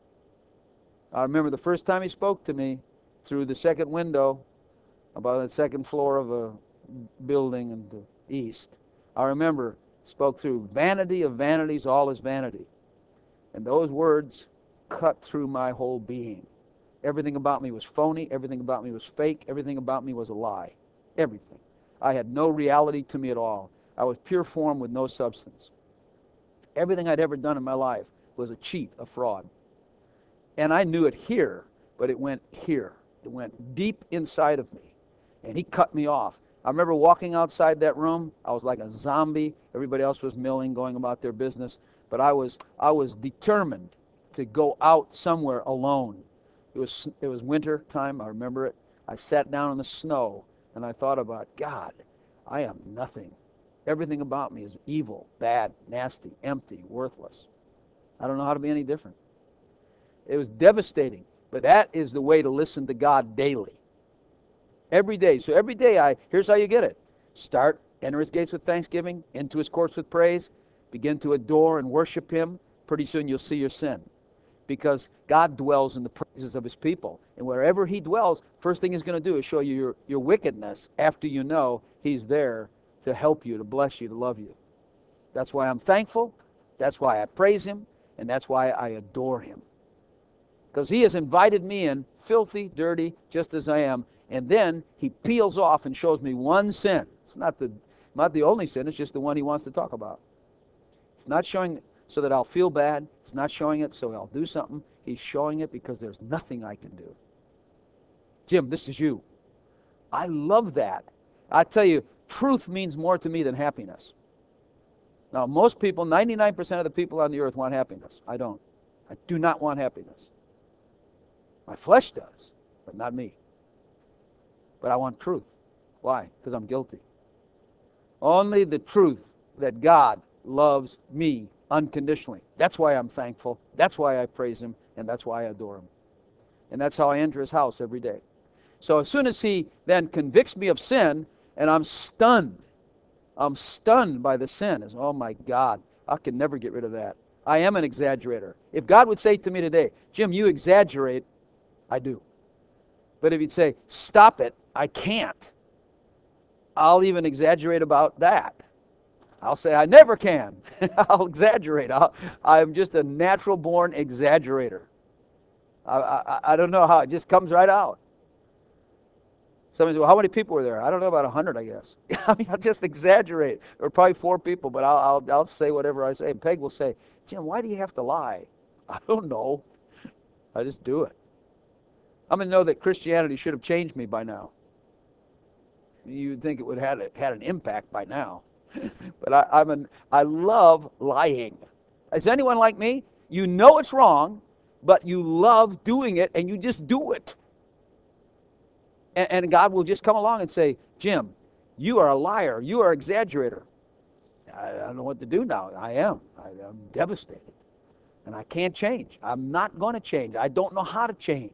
I remember the first time He spoke to me through the second window, about the second floor of a building in the east. I remember spoke through, vanity of vanities, all is vanity. And those words cut through my whole being. Everything about me was phony. Everything about me was fake. Everything about me was a lie. Everything. I had no reality to me at all. I was pure form with no substance. Everything I'd ever done in my life was a cheat, a fraud. And I knew it here, but it went here. It went deep inside of me. And He cut me off. I remember walking outside that room. I was like a zombie. Everybody else was milling, going about their business. But I was determined to go out somewhere alone. It was winter time. I remember it. I sat down in the snow, and I thought about, God, I am nothing. Everything about me is evil, bad, nasty, empty, worthless. I don't know how to be any different. It was devastating. But that is the way to listen to God daily. Every day. So every day, here's how you get it. Enter His gates with thanksgiving, into His courts with praise, begin to adore and worship Him. Pretty soon you'll see your sin. Because God dwells in the praises of His people. And wherever He dwells, first thing He's going to do is show you your wickedness after you know He's there to help you, to bless you, to love you. That's why I'm thankful. That's why I praise Him. And that's why I adore Him. Because He has invited me in, filthy, dirty, just as I am. And then He peels off and shows me one sin. It's not the only sin. It's just the one He wants to talk about. It's not showing it so that I'll feel bad. It's not showing it so I'll do something. He's showing it because there's nothing I can do. Jim, this is you. I love that. I tell you, truth means more to me than happiness. Now, most people, 99% of the people on the earth want happiness. I don't. I do not want happiness. My flesh does, but not me. But I want truth. Why? Because I'm guilty. Only the truth that God loves me unconditionally. That's why I'm thankful. That's why I praise Him. And that's why I adore Him. And that's how I enter His house every day. So as soon as He then convicts me of sin, and I'm stunned by the sin. It's, oh my God, I can never get rid of that. I am an exaggerator. If God would say to me today, Jim, you exaggerate, I do. But if He'd say, stop it, I can't. I'll even exaggerate about that. I'll say, I never can. I'll exaggerate. I'm just a natural-born exaggerator. I don't know how. It just comes right out. Somebody says, well, how many people were there? I don't know, about 100, I guess. I mean, I'll just exaggerate. There were probably 4 people, but I'll say whatever I say. And Peg will say, Jim, why do you have to lie? I don't know. I just do it. I'm going to know that Christianity should have changed me by now. You'd think it would have had an impact by now. But I love lying. Is anyone like me? You know it's wrong, but you love doing it, and you just do it. And God will just come along and say, Jim, you are a liar. You are an exaggerator. I don't know what to do now. I'm devastated. And I can't change. I'm not going to change. I don't know how to change.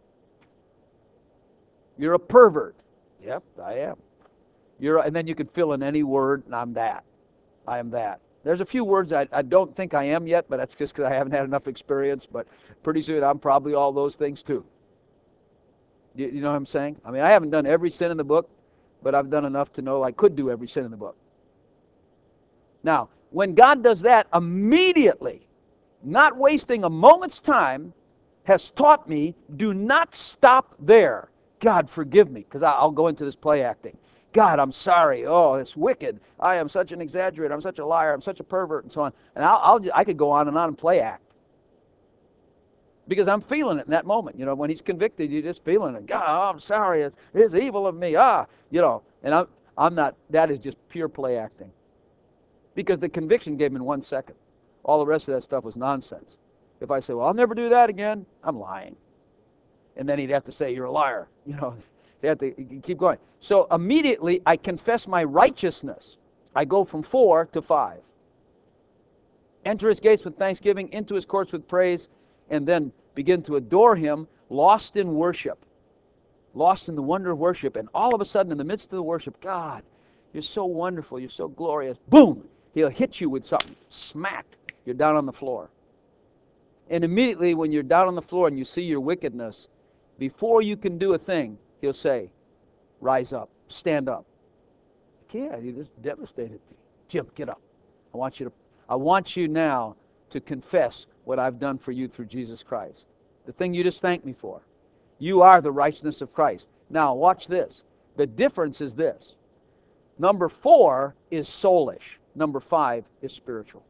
You're a pervert. Yep, I am. And then you could fill in any word, and I'm that. I am that. There's a few words I don't think I am yet, but that's just because I haven't had enough experience. But pretty soon I'm probably all those things too. You know what I'm saying? I mean, I haven't done every sin in the book, but I've done enough to know I could do every sin in the book. Now, when God does that, immediately, not wasting a moment's time, has taught me, do not stop there. God, forgive me, because I'll go into this play acting. God, I'm sorry. Oh, it's wicked. I am such an exaggerator. I'm such a liar. I'm such a pervert, and so on. And I could go on and play act. Because I'm feeling it in that moment. You know, when He's convicted, you're just feeling it. God, oh, I'm sorry. It's evil of me. You know. And I'm not. That is just pure play acting. Because the conviction came in 1 second. All the rest of that stuff was nonsense. If I say, well, I'll never do that again, I'm lying. And then He'd have to say, you're a liar. You know, they have to keep going. So immediately, I confess my righteousness. I go from 4 to 5. Enter His gates with thanksgiving, into His courts with praise, and then begin to adore Him, lost in worship, lost in the wonder of worship. And all of a sudden, in the midst of the worship, God, you're so wonderful, you're so glorious. Boom! He'll hit you with something. Smack! You're down on the floor. And immediately, when you're down on the floor and you see your wickedness, before you can do a thing, He'll say, rise up, stand up. Yeah, you just devastated me. Jim, get up. I want you now to confess what I've done for you through Jesus Christ. The thing you just thanked me for. You are the righteousness of Christ. Now, watch this. The difference is this. Number 4 is soulish. Number 5 is spiritual.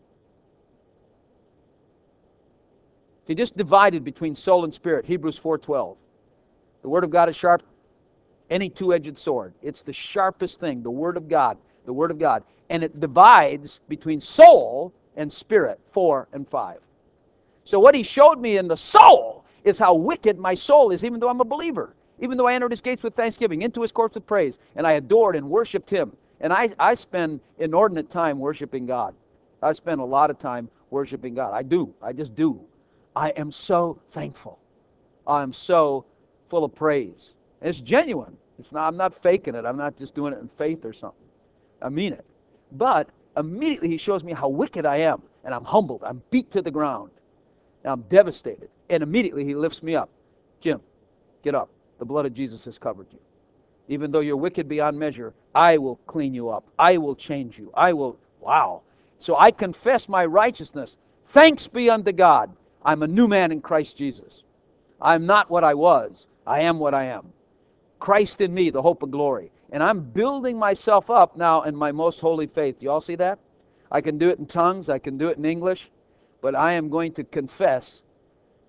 He just divided between soul and spirit. Hebrews 4:12. The Word of God is sharp, any two-edged sword. It's the sharpest thing, the Word of God. The Word of God. And it divides between soul and spirit, 4 and 5. So what He showed me in the soul is how wicked my soul is, even though I'm a believer. Even though I entered His gates with thanksgiving, into His courts with praise, and I adored and worshiped Him. And I spend inordinate time worshiping God. I spend a lot of time worshiping God. I do. I just do. I am so thankful. I'm so full of praise. And it's genuine. I'm not faking it. I'm not just doing it in faith or something. I mean it. But immediately He shows me how wicked I am. And I'm humbled. I'm beat to the ground. And I'm devastated. And immediately He lifts me up. Jim, get up. The blood of Jesus has covered you. Even though you're wicked beyond measure, I will clean you up. I will change you. Wow. So I confess my righteousness. Thanks be unto God. I'm a new man in Christ Jesus. I'm not what I was. I am what I am. Christ in me, the hope of glory. And I'm building myself up now in my most holy faith. You all see that? I can do it in tongues. I can do it in English. But I am going to confess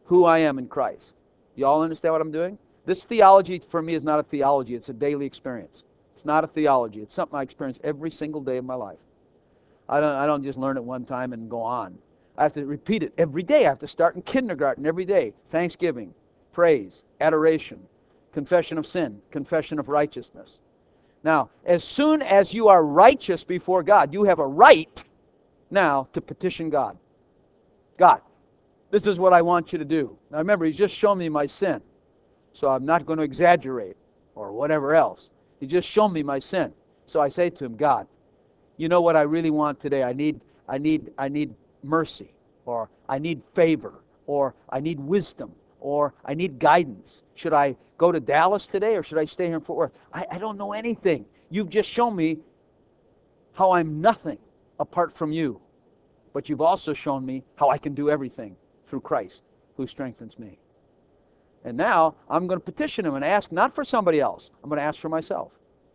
who I am in Christ. Do you all understand what I'm doing? This theology for me is not a theology. It's a daily experience. It's not a theology. It's something I experience every single day of my life. I don't just learn it one time and go on. I have to repeat it every day. I have to start in kindergarten every day. Thanksgiving, praise, adoration, confession of sin, confession of righteousness. Now, as soon as you are righteous before God, you have a right now to petition God. God, this is what I want you to do. Now remember, He's just shown me my sin. So I'm not going to exaggerate or whatever else. He just shown me my sin. So I say to Him, God, you know what I really want today? I need mercy, or I need favor, or I need wisdom, or I need guidance. Should I go to Dallas today, or should I stay here in Fort Worth? I don't know anything. You've just shown me how I'm nothing apart from you. But you've also shown me how I can do everything through Christ who strengthens me. And now I'm going to petition Him and ask not for somebody else. I'm going to ask for myself.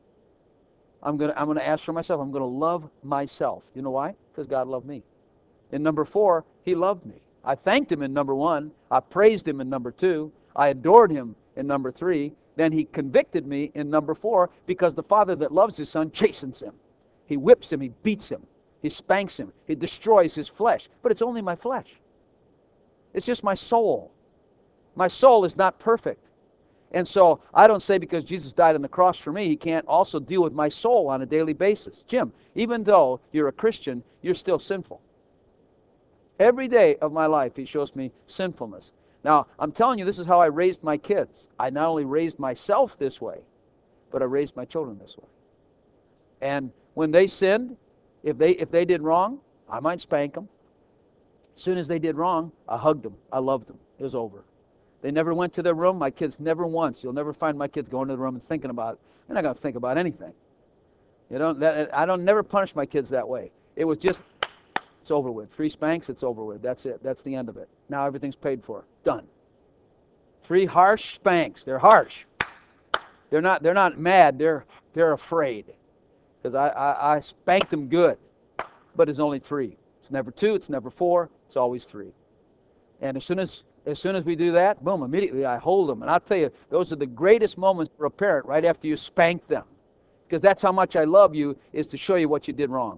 I'm going to ask for myself. I'm going to love myself. You know why? Because God loved me. In number 4, He loved me. I thanked Him in number 1. I praised Him in number 2. I adored Him in number 3. Then He convicted me in number 4, because the Father that loves His Son chastens him. He whips him. He beats him. He spanks him. He destroys his flesh. But it's only my flesh. It's just my soul. My soul is not perfect. And so I don't say because Jesus died on the cross for me, He can't also deal with my soul on a daily basis. Jim, even though you're a Christian, you're still sinful. Every day of my life, He shows me sinfulness. Now, I'm telling you, this is how I raised my kids. I not only raised myself this way, but I raised my children this way. And when they sinned, if they did wrong, I might spank them. As soon as they did wrong, I hugged them. I loved them. It was over. They never went to their room. My kids never once. You'll never find my kids going to the room and thinking about it. They're not going to think about anything. I don't never punish my kids that way. It was just, it's over with. 3 spanks, it's over with. That's it. That's the end of it. Now everything's paid for. Done. 3 harsh spanks. They're harsh. They're not mad. They're afraid. Because I spanked them good. But it's only 3. It's never 2. It's never 4. It's always 3. And as soon as we do that, boom, immediately I hold them. And I'll tell you, those are the greatest moments for a parent, right after you spank them. Because that's how much I love you, is to show you what you did wrong.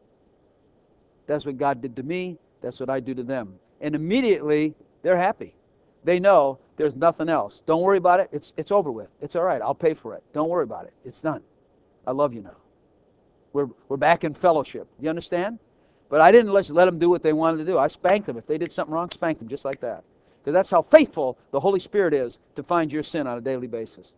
That's what God did to me. That's what I do to them. And immediately, they're happy. They know there's nothing else. Don't worry about it. It's over with. It's all right. I'll pay for it. Don't worry about it. It's done. I love you now. We're back in fellowship. You understand? But I didn't let them do what they wanted to do. I spanked them. If they did something wrong, spanked them just like that. Because that's how faithful the Holy Spirit is to find your sin on a daily basis.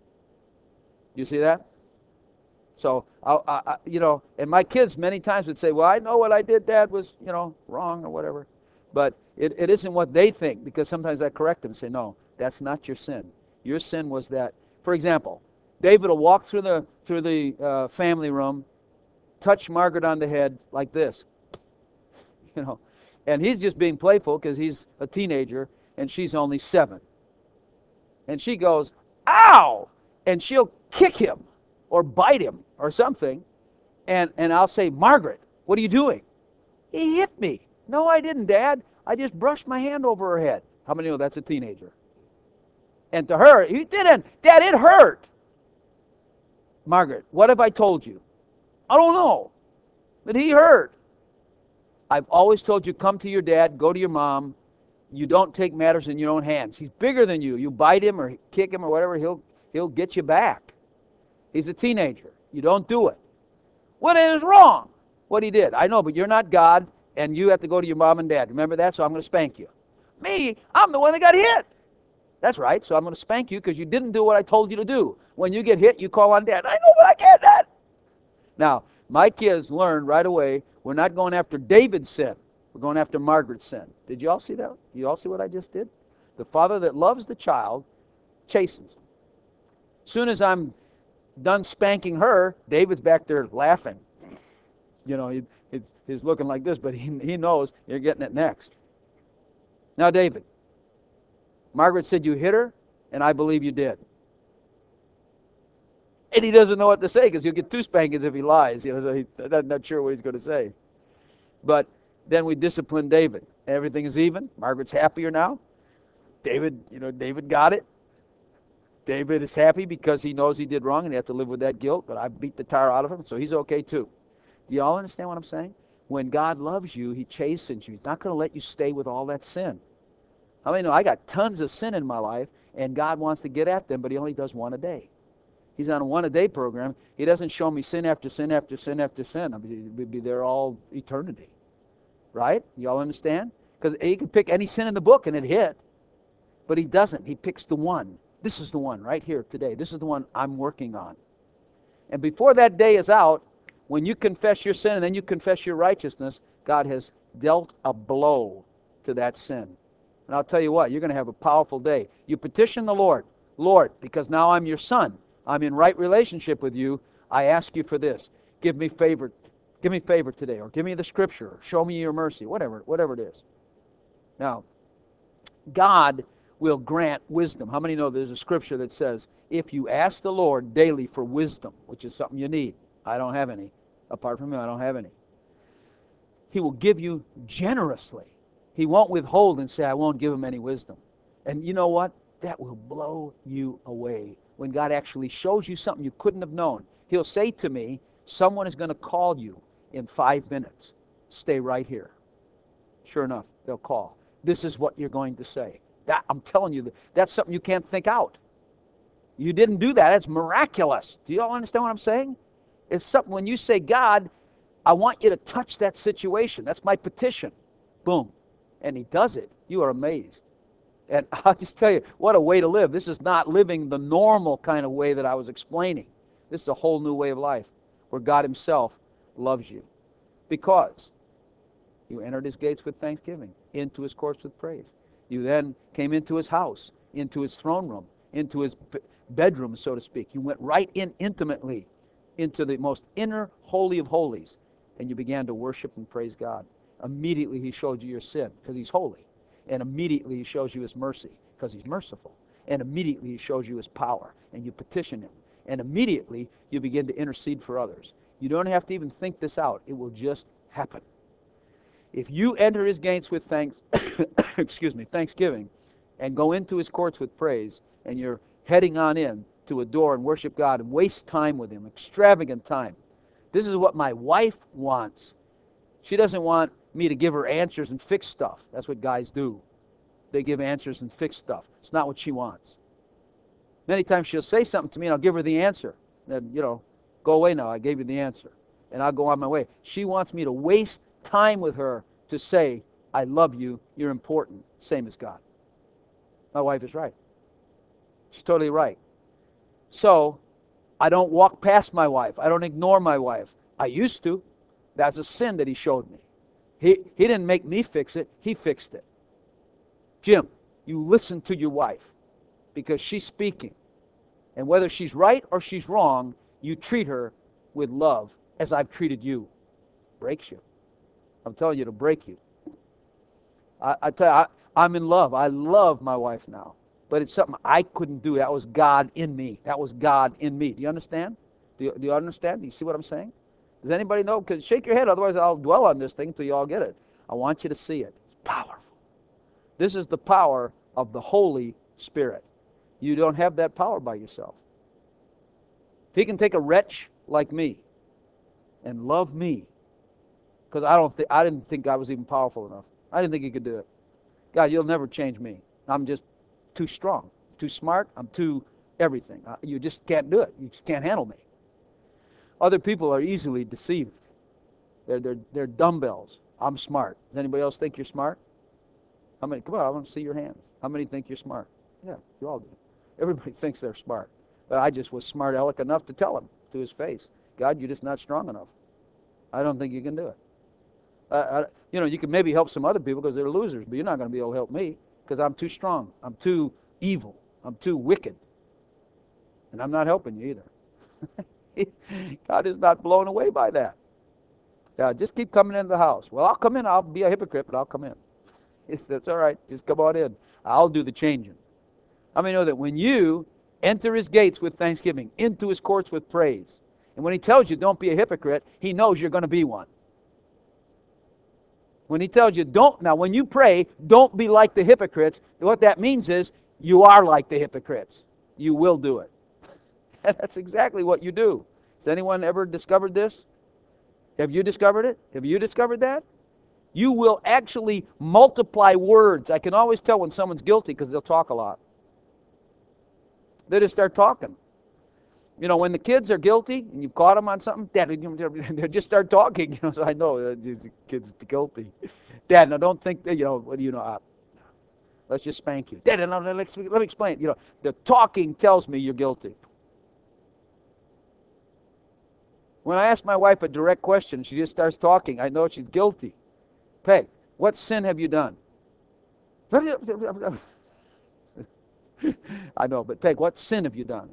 You see that? So, and my kids many times would say, well, I know what I did, Dad, was, wrong or whatever. But it isn't what they think, because sometimes I correct them and say, no, that's not your sin. Your sin was that. For example, David will walk through the family room, touch Margaret on the head like this, and he's just being playful because he's a teenager and she's only 7. And she goes, ow! And she'll kick him or bite him or something. And I'll say, Margaret, what are you doing? He hit me. No, I didn't, Dad. I just brushed my hand over her head. How many know that's a teenager? And to her, he didn't. Dad, it hurt. Margaret, what have I told you? I don't know. But he hurt. I've always told you, come to your dad, go to your mom. You don't take matters in your own hands. He's bigger than you. You bite him or kick him or whatever, he'll get you back. He's a teenager. You don't do it. Well, it is wrong what he did. I know, but you're not God, and you have to go to your mom and dad. Remember that? So I'm going to spank you. Me? I'm the one that got hit. That's right. So I'm going to spank you because you didn't do what I told you to do. When you get hit, you call on Dad. I know, but I can't, Dad. Now, my kids learned right away, we're not going after David's sin. We're going after Margaret's sin. Did you all see that? You all see what I just did? The father that loves the child chastens him. As soon as I'm done spanking her, David's back there laughing. He's looking like this, but he knows you're getting it next. Now, David, Margaret said you hit her, and I believe you did. And he doesn't know what to say because he'll get 2 spankings if he lies. So he's not sure what he's going to say. But then we discipline David. Everything is even. Margaret's happier now. David got it. David is happy because he knows he did wrong and he has to live with that guilt, but I beat the tar out of him, so he's okay too. Do y'all understand what I'm saying? When God loves you, he chastens you. He's not going to let you stay with all that sin. I mean, I got tons of sin in my life, and God wants to get at them, but he only does one a day. He's on a one-a-day program. He doesn't show me sin after sin after sin after sin. I mean, we'd be there all eternity. Right? Y'all understand? Because he could pick any sin in the book and it hit, but he doesn't. He picks the one. This is the one right here today. This is the one I'm working on. And before that day is out, when you confess your sin and then you confess your righteousness, God has dealt a blow to that sin. And I'll tell you what, you're going to have a powerful day. You petition the Lord, Lord, because now I'm your son. I'm in right relationship with you. I ask you for this. Give me favor today, or give me the scripture, or show me your mercy, whatever it is. Now, God will grant wisdom. How many know there's a scripture that says, if you ask the Lord daily for wisdom, which is something you need, I don't have any. Apart from him, I don't have any. He will give you generously. He won't withhold and say, I won't give him any wisdom. And you know what? That will blow you away. When God actually shows you something you couldn't have known, he'll say to me, someone is going to call you in 5 minutes. Stay right here. Sure enough, they'll call. This is what you're going to say. I'm telling you, that's something you can't think out. You didn't do that. It's miraculous. Do you all understand what I'm saying? It's something when you say, God, I want you to touch that situation. That's my petition. Boom. And he does it. You are amazed. And I'll just tell you, what a way to live. This is not living the normal kind of way that I was explaining. This is a whole new way of life where God himself loves you. Because you entered his gates with thanksgiving, into his courts with praise. You then came into his house, into his throne room, into his bedroom, so to speak. You went right in intimately into the most inner holy of holies, and you began to worship and praise God. Immediately he showed you your sin, because he's holy. And immediately he shows you his mercy, because he's merciful. And immediately he shows you his power, and you petition him. And immediately you begin to intercede for others. You don't have to even think this out. It will just happen. If you enter his gates with thanksgiving, and go into his courts with praise, and you're heading on in to adore and worship God and waste time with him, extravagant time. This is what my wife wants. She doesn't want me to give her answers and fix stuff. That's what guys do. They give answers and fix stuff. It's not what she wants. Many times she'll say something to me and I'll give her the answer. Then, go away now, I gave you the answer. And I'll go on my way. She wants me to waste time with her to say, I love you, you're important, same as God. My wife is right. She's totally right. So, I don't walk past my wife. I don't ignore my wife. I used to. That's a sin that he showed me. He didn't make me fix it. He fixed it. Jim, you listen to your wife because she's speaking. And whether she's right or she's wrong, you treat her with love as I've treated you. Breaks you. I'm telling you, to break you. I tell you, I'm in love. I love my wife now. But it's something I couldn't do. That was God in me. That was God in me. Do you understand? Do you understand? Do you see what I'm saying? Does anybody know? Because shake your head, otherwise I'll dwell on this thing until you all get it. I want you to see it. It's powerful. This is the power of the Holy Spirit. You don't have that power by yourself. If he can take a wretch like me and love me, because I didn't think God was even powerful enough. I didn't think he could do it. God, you'll never change me. I'm just too strong, too smart. I'm too everything. You just can't do it. You just can't handle me. Other people are easily deceived. They're dumbbells. I'm smart. Does anybody else think you're smart? How many? Come on, I want to see your hands. How many think you're smart? Yeah, you all do. Everybody thinks they're smart. But I just was smart aleck enough to tell him to his face, God, you're just not strong enough. I don't think you can do it. You can maybe help some other people because they're losers, but you're not going to be able to help me because I'm too strong. I'm too evil. I'm too wicked. And I'm not helping you either. God is not blown away by that. Just keep coming into the house. Well, I'll come in. I'll be a hypocrite, but I'll come in. That's all right. Just come on in. I'll do the changing. How many know that when you enter his gates with thanksgiving, into his courts with praise, and when he tells you don't be a hypocrite, he knows you're going to be one. When he tells you, don't, now when you pray, don't be like the hypocrites, what that means is you are like the hypocrites. You will do it. And that's exactly what you do. Has anyone ever discovered this? Have you discovered it? Have you discovered that? You will actually multiply words. I can always tell when someone's guilty because they'll talk a lot. They just start talking. You know, when the kids are guilty and you've caught them on something, Dad, they just start talking. You know, so I know the kid's guilty. Dad, now don't think that, you know, what do you know? Let's just spank you. Dad, no, let me explain. You know, the talking tells me you're guilty. When I ask my wife a direct question, she just starts talking. I know she's guilty. Peg, what sin have you done? I know, but Peg, what sin have you done?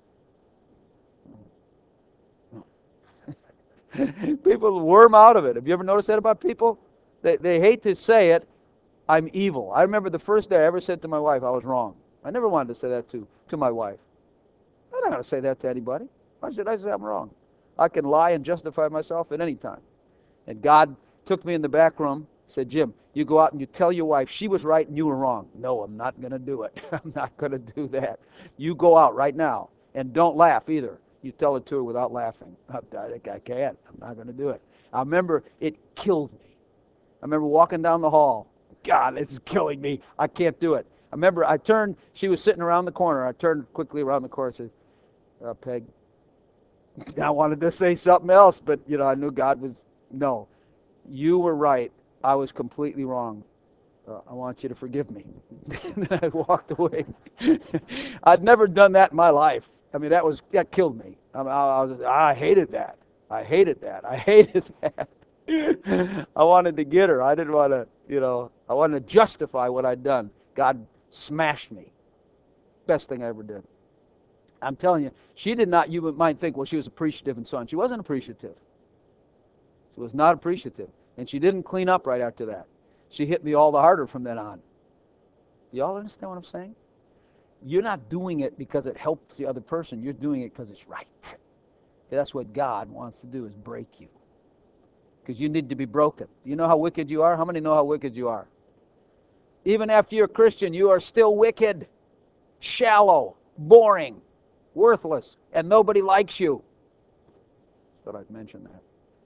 People worm out of it. Have you ever noticed that about people? They hate to say it, I'm evil. I remember the first day I ever said to my wife, I was wrong. I never wanted to say that to my wife. I'm not going to say that to anybody. Why should I say I'm wrong? I can lie and justify myself at any time. And God took me in the back room, said, Jim, you go out and you tell your wife she was right and you were wrong. No, I'm not going to do it. I'm not going to do that. You go out right now and don't laugh either. You tell it to her without laughing. I think I can't. I'm not going to do it. I remember it killed me. I remember walking down the hall. God, this is killing me. I can't do it. I remember I turned, she was sitting around the corner. I turned quickly around the corner and said, Peg, I wanted to say something else, but, you know, I knew God was, no, you were right. I was completely wrong. I want you to forgive me. And then I walked away. I'd never done that in my life. I mean, that killed me. I hated that. I hated that. I hated that. I wanted to get her. I didn't want to, you know, I wanted to justify what I'd done. God smashed me. Best thing I ever did. I'm telling you, she did not, you might think, well, she was appreciative and so on. She wasn't appreciative. She was not appreciative. And she didn't clean up right after that. She hit me all the harder from then on. Y'all understand what I'm saying? You're not doing it because it helps the other person. You're doing it because it's right. That's what God wants to do, is break you. Because you need to be broken. Do you know how wicked you are? How many know how wicked you are? Even after you're a Christian, you are still wicked, shallow, boring, worthless, and nobody likes you. Thought I'd mention that.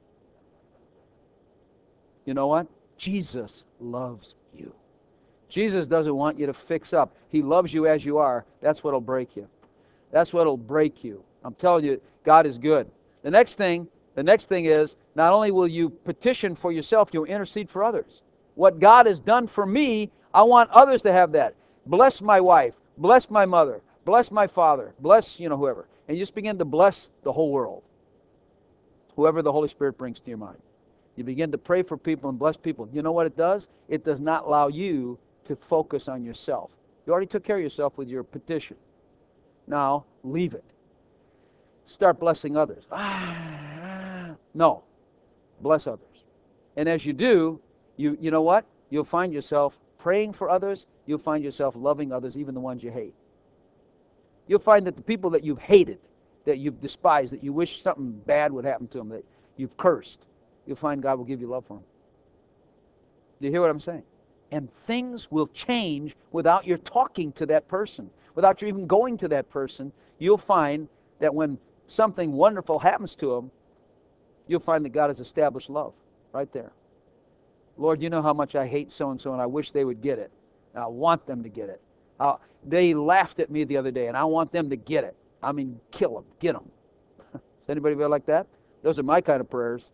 You know what? Jesus loves you. Jesus doesn't want you to fix up. He loves you as you are. That's what'll break you. That's what'll break you. I'm telling you, God is good. The next thing is, not only will you petition for yourself, you'll intercede for others. What God has done for me, I want others to have that. Bless my wife, bless my mother, bless my father, bless, you know, whoever. And you just begin to bless the whole world. Whoever the Holy Spirit brings to your mind. You begin to pray for people and bless people. You know what it does? It does not allow you to focus on yourself. You already took care of yourself with your petition. Now, leave it. Start blessing others. No. Bless others. And as you do, you know what? You'll find yourself praying for others. You'll find yourself loving others, even the ones you hate. You'll find that the people that you've hated, that you've despised, that you wish something bad would happen to them, that you've cursed, you'll find God will give you love for them. Do you hear what I'm saying? And things will change without your talking to that person, without you even going to that person. You'll find that when something wonderful happens to them, you'll find that God has established love right there. Lord, you know how much I hate so-and-so, and I wish they would get it. And I want them to get it. They laughed at me the other day, and I want them to get it. I mean, kill them, get them. Does anybody feel like that? Those are my kind of prayers.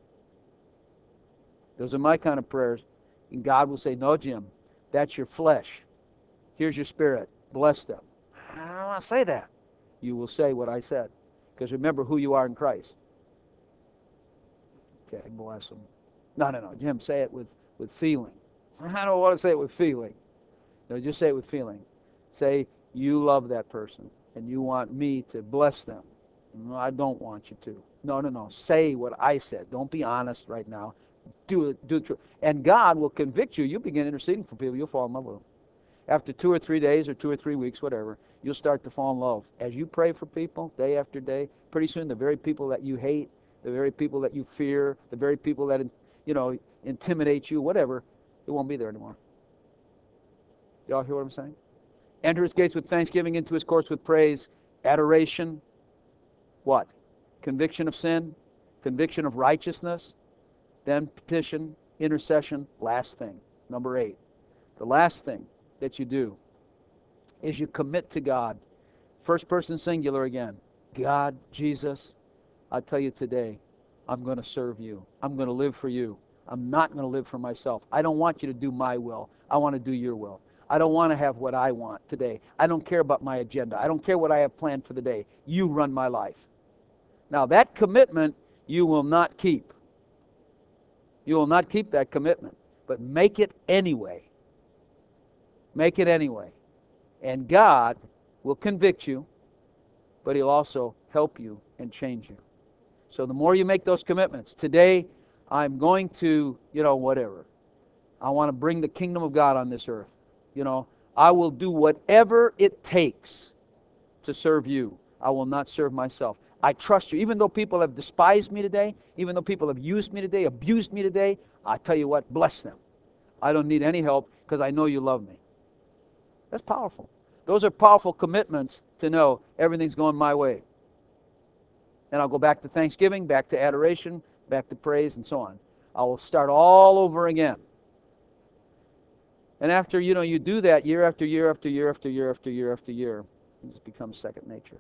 Those are my kind of prayers. And God will say, no, Jim, that's your flesh. Here's your spirit. Bless them. I don't want to say that. You will say what I said. Because remember who you are in Christ. Okay, bless them. No, Jim, say it with feeling. I don't want to say it with feeling. No, just say it with feeling. Say, you love that person, and you want me to bless them. No, I don't want you to. No. Say what I said. Don't be honest right now. Do it true. And God will convict you. You'll begin interceding for people. You'll fall in love with them. After 2 or 3 days or 2 or 3 weeks, whatever, you'll start to fall in love. As you pray for people day after day, pretty soon the very people that you hate, the very people that you fear, the very people that, you know, intimidate you, whatever, it won't be there anymore. Y'all hear what I'm saying? Enter his gates with thanksgiving, into his courts with praise, adoration. What? Conviction of sin, conviction of righteousness, then petition, intercession, last thing. Number 8. The last thing that you do is you commit to God. First person singular again. God, Jesus, I tell you today, I'm going to serve you. I'm going to live for you. I'm not going to live for myself. I don't want you to do my will. I want to do your will. I don't want to have what I want today. I don't care about my agenda. I don't care what I have planned for the day. You run my life. Now, that commitment you will not keep. You will not keep that commitment, but make it anyway. Make it anyway. And God will convict you, but he'll also help you and change you. So the more you make those commitments, today I'm going to, whatever. I want to bring the kingdom of God on this earth. I will do whatever it takes to serve you. I will not serve myself. I trust you. Even though people have despised me today, even though people have used me today, abused me today, I tell you what, bless them. I don't need any help because I know you love me. That's powerful. Those are powerful commitments to know everything's going my way. And I'll go back to thanksgiving, back to adoration, back to praise, and so on. I will start all over again. And after, you do that year after year after year after year after year after year, it just becomes second nature.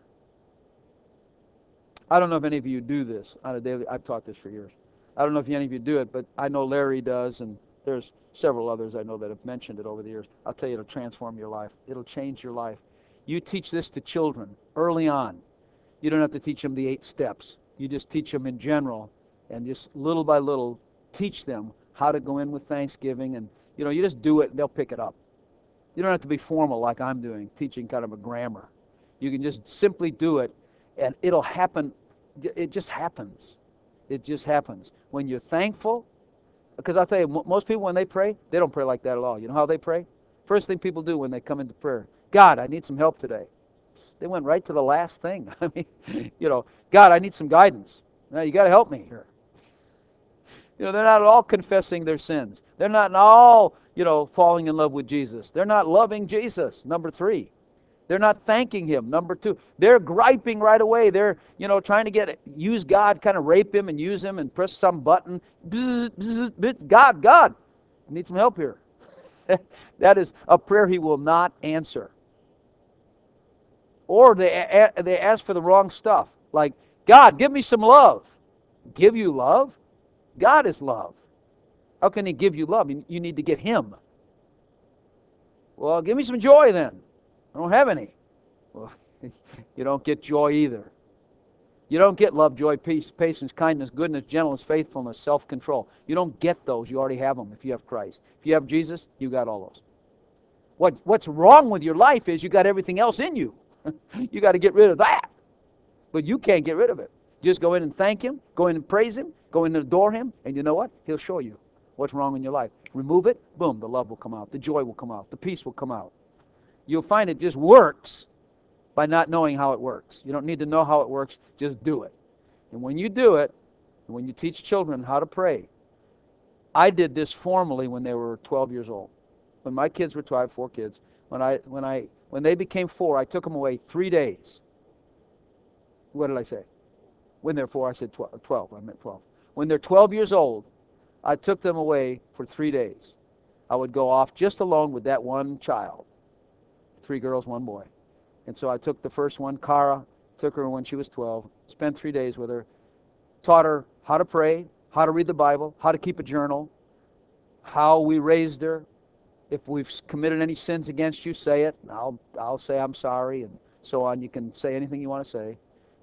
I don't know if any of you do this on a daily. I've taught this for years. I don't know if any of you do it, but I know Larry does, and there's several others I know that have mentioned it over the years. I'll tell you, it'll transform your life. It'll change your life. You teach this to children early on. You don't have to teach them the 8 steps. You just teach them in general, and just little by little teach them how to go in with thanksgiving, and you just do it and they'll pick it up. You don't have to be formal like I'm doing, teaching kind of a grammar. You can just simply do it, and it'll happen. It just happens. It just happens. When you're thankful, because I'll tell you, most people when they pray, they don't pray like that at all. You know how they pray? First thing people do when they come into prayer, God, I need some help today. They went right to the last thing. I mean, God, I need some guidance. Now you got to help me here. They're not at all confessing their sins. They're not at all, falling in love with Jesus. They're not loving Jesus, number 3. They're not thanking him, number 2. They're griping right away. They're, trying to use God, kind of rape him and use him and press some button. Bzz, bzz, bzz, God, I need some help here. That is a prayer he will not answer. Or they ask for the wrong stuff. Like, God, give me some love. Give you love? God is love. How can he give you love? You need to get him. Well, give me some joy then. I don't have any. Well, you don't get joy either. You don't get love, joy, peace, patience, kindness, goodness, gentleness, faithfulness, self-control. You don't get those. You already have them if you have Christ. If you have Jesus, you got all those. What's wrong with your life is you got everything else in you. You got to get rid of that. But you can't get rid of it. Just go in and thank him, go in and praise him, go in and adore him, and you know what? He'll show you what's wrong in your life. Remove it, boom, the love will come out, the joy will come out, the peace will come out. You'll find it just works by not knowing how it works. You don't need to know how it works, just do it. And when you do it, when you teach children how to pray, I did this formally when they were 12 years old. When my kids were 12, 4 kids, when they became 4, I took them away 3 days. What did I say? When they're 4, I said 12. I meant 12. When they're 12 years old, I took them away for 3 days. I would go off just alone with that one child. 3 girls, 1 boy. And so I took the first one, Cara, took her when she was 12, spent 3 days with her, taught her how to pray, how to read the Bible, how to keep a journal, how we raised her. If we've committed any sins against you, say it. I'll say I'm sorry, and so on. You can say anything you want to say.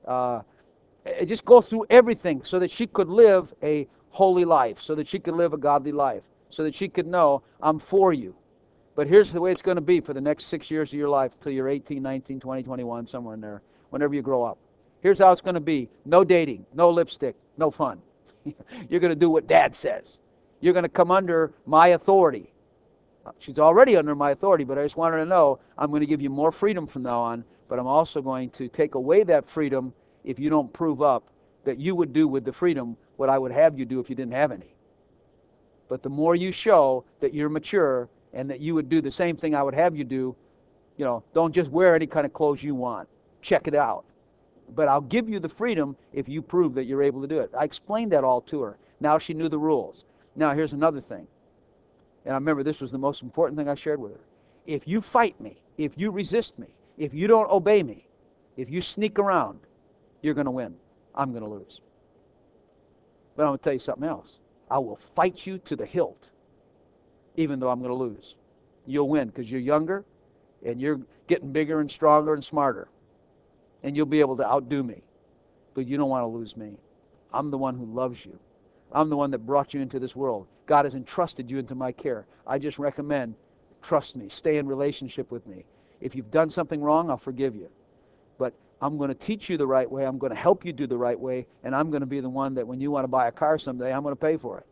Just go through everything so that she could live a holy life, so that she could live a godly life, so that she could know, I'm for you. But here's the way it's going to be for the next 6 years of your life until you're 18, 19, 20, 21, somewhere in there, whenever you grow up. Here's how it's going to be. No dating, no lipstick, no fun. You're going to do what Dad says. You're going to come under my authority. She's already under my authority, but I just want her to know I'm going to give you more freedom from now on, but I'm also going to take away that freedom if you don't prove up that you would do with the freedom what I would have you do if you didn't have any. But the more you show that you're mature and that you would do the same thing I would have you do, don't just wear any kind of clothes you want. Check it out. But I'll give you the freedom if you prove that you're able to do it. I explained that all to her. Now she knew the rules. Now here's another thing. And I remember this was the most important thing I shared with her. If you fight me, if you resist me, if you don't obey me, if you sneak around, you're going to win. I'm going to lose. But I'm going to tell you something else. I will fight you to the hilt, even though I'm going to lose. You'll win because you're younger and you're getting bigger and stronger and smarter. And you'll be able to outdo me. But you don't want to lose me. I'm the one who loves you. I'm the one that brought you into this world. God has entrusted you into my care. I just recommend, trust me, stay in relationship with me. If you've done something wrong, I'll forgive you. But I'm going to teach you the right way. I'm going to help you do the right way. And I'm going to be the one that when you want to buy a car someday, I'm going to pay for it.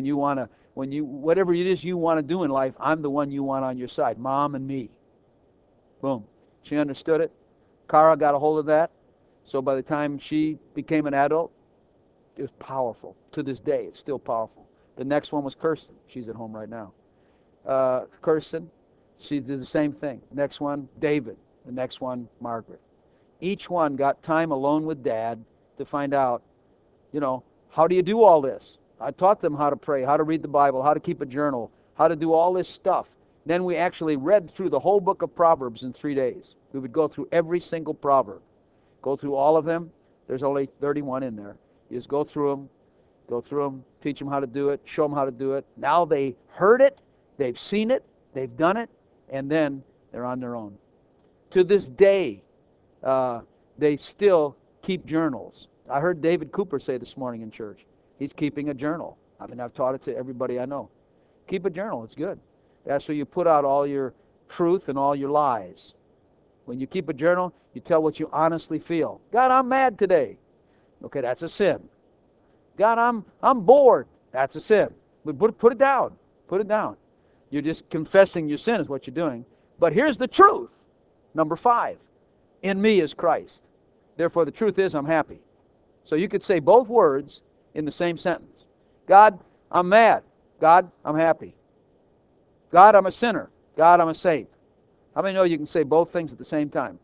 Whatever it is you want to do in life, I'm the one you want on your side. Mom and me. Boom. She understood it. Cara got a hold of that. So by the time she became an adult, it was powerful. To this day, it's still powerful. The next one was Kirsten. She's at home right now. Kirsten, she did the same thing. Next one, David. The next one, Margaret. Each one got time alone with Dad to find out, how do you do all this? I taught them how to pray, how to read the Bible, how to keep a journal, how to do all this stuff. Then we actually read through the whole book of Proverbs in 3 days. We would go through every single proverb. Go through all of them. There's only 31 in there. You just go through them, teach them how to do it, show them how to do it. Now they heard it, they've seen it, they've done it, and then they're on their own. To this day, they still keep journals. I heard David Cooper say this morning in church, he's keeping a journal. I've taught it to everybody I know. Keep a journal, it's good. That's where you put out all your truth and all your lies. When you keep a journal, you tell what you honestly feel. God, I'm mad today. Okay, that's a sin. God, I'm bored. That's a sin. But put it down. Put it down. You're just confessing your sin is what you're doing. But here's the truth. Number 5. In me is Christ. Therefore, the truth is I'm happy. So you could say both words in the same sentence. God, I'm mad. God, I'm happy. God, I'm a sinner. God, I'm a saint. How many know you can say both things at the same time?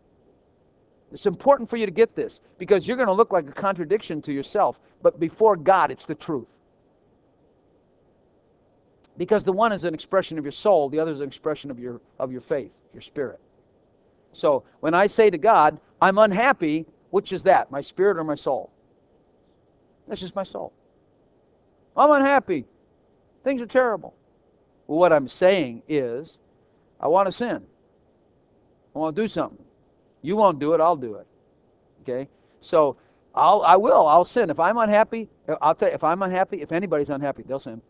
It's important for you to get this because you're going to look like a contradiction to yourself, but before God, it's the truth. Because the one is an expression of your soul, the other is an expression of your faith, your spirit. So when I say to God, I'm unhappy, which is that, my spirit or my soul? That's just my soul. I'm unhappy. Things are terrible. Well, what I'm saying is, I want to sin. I want to do something. You won't do it, I'll do it. Okay? So I'll sin. If I'm unhappy, I'll tell you, if I'm unhappy, if anybody's unhappy, they'll sin.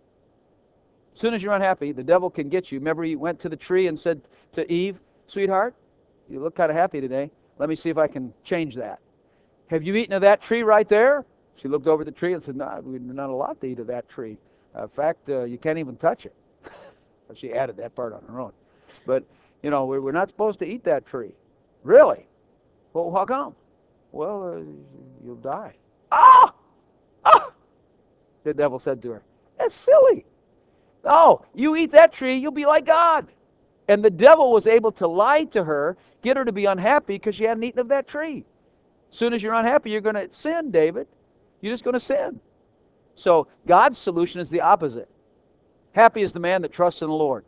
As soon as you're unhappy, the devil can get you. Remember he went to the tree and said to Eve, sweetheart, you look kind of happy today. Let me see if I can change that. Have you eaten of that tree right there? She looked over the tree and said, no, we're not allowed to eat of that tree. In fact, you can't even touch it. She added that part on her own. But, we're not supposed to eat that tree. Really? Well, how come? Well, you'll die. Ah! Ah! The devil said to her, that's silly. No, you eat that tree, you'll be like God. And the devil was able to lie to her, get her to be unhappy because she hadn't eaten of that tree. As soon as you're unhappy, you're going to sin, David. You're just going to sin. So God's solution is the opposite. Happy is the man that trusts in the Lord.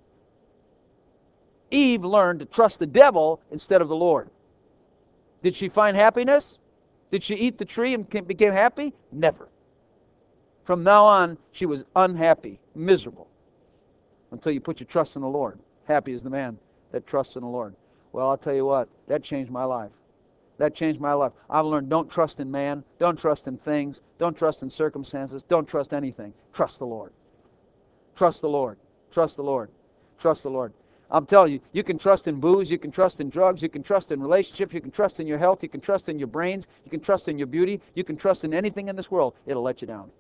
Eve learned to trust the devil instead of the Lord. Did she find happiness? Did she eat the tree and became happy? Never. From now on, she was unhappy, miserable, until you put your trust in the Lord. Happy is the man that trusts in the Lord. Well, I'll tell you what, that changed my life. That changed my life. I've learned don't trust in man, don't trust in things, don't trust in circumstances, don't trust anything. Trust the Lord. Trust the Lord. Trust the Lord. Trust the Lord. I'm telling you, you can trust in booze, you can trust in drugs, you can trust in relationships, you can trust in your health, you can trust in your brains, you can trust in your beauty, you can trust in anything in this world. It'll let you down.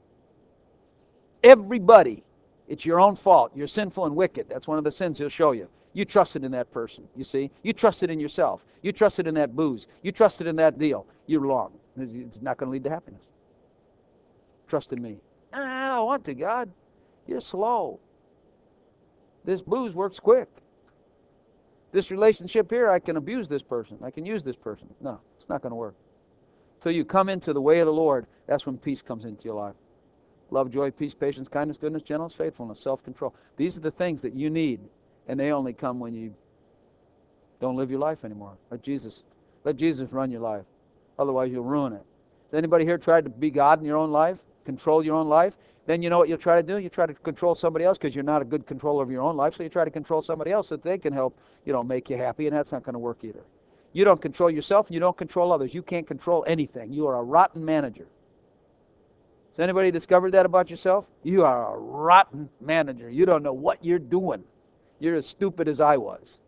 Everybody, it's your own fault. You're sinful and wicked. That's one of the sins he'll show you. You trusted in that person, you see. You trusted in yourself. You trusted in that booze. You trusted in that deal. You're wrong. It's not going to lead to happiness. Trust in me. I don't want to, God. You're slow. This booze works quick. This relationship here, I can abuse this person. I can use this person. No, it's not going to work. Till you come into the way of the Lord, that's when peace comes into your life. Love, joy, peace, patience, kindness, goodness, gentleness, faithfulness, self-control. These are the things that you need, and they only come when you don't live your life anymore. Let Jesus run your life. Otherwise, you'll ruin it. Has anybody here tried to be God in your own life? Control your own life? Then you know what you'll try to do? You try to control somebody else because you're not a good controller of your own life, so you try to control somebody else so that they can help, make you happy, and that's not going to work either. You don't control yourself, you don't control others. You can't control anything. You are a rotten manager. Has anybody discovered that about yourself? You are a rotten manager. You don't know what you're doing. You're as stupid as I was.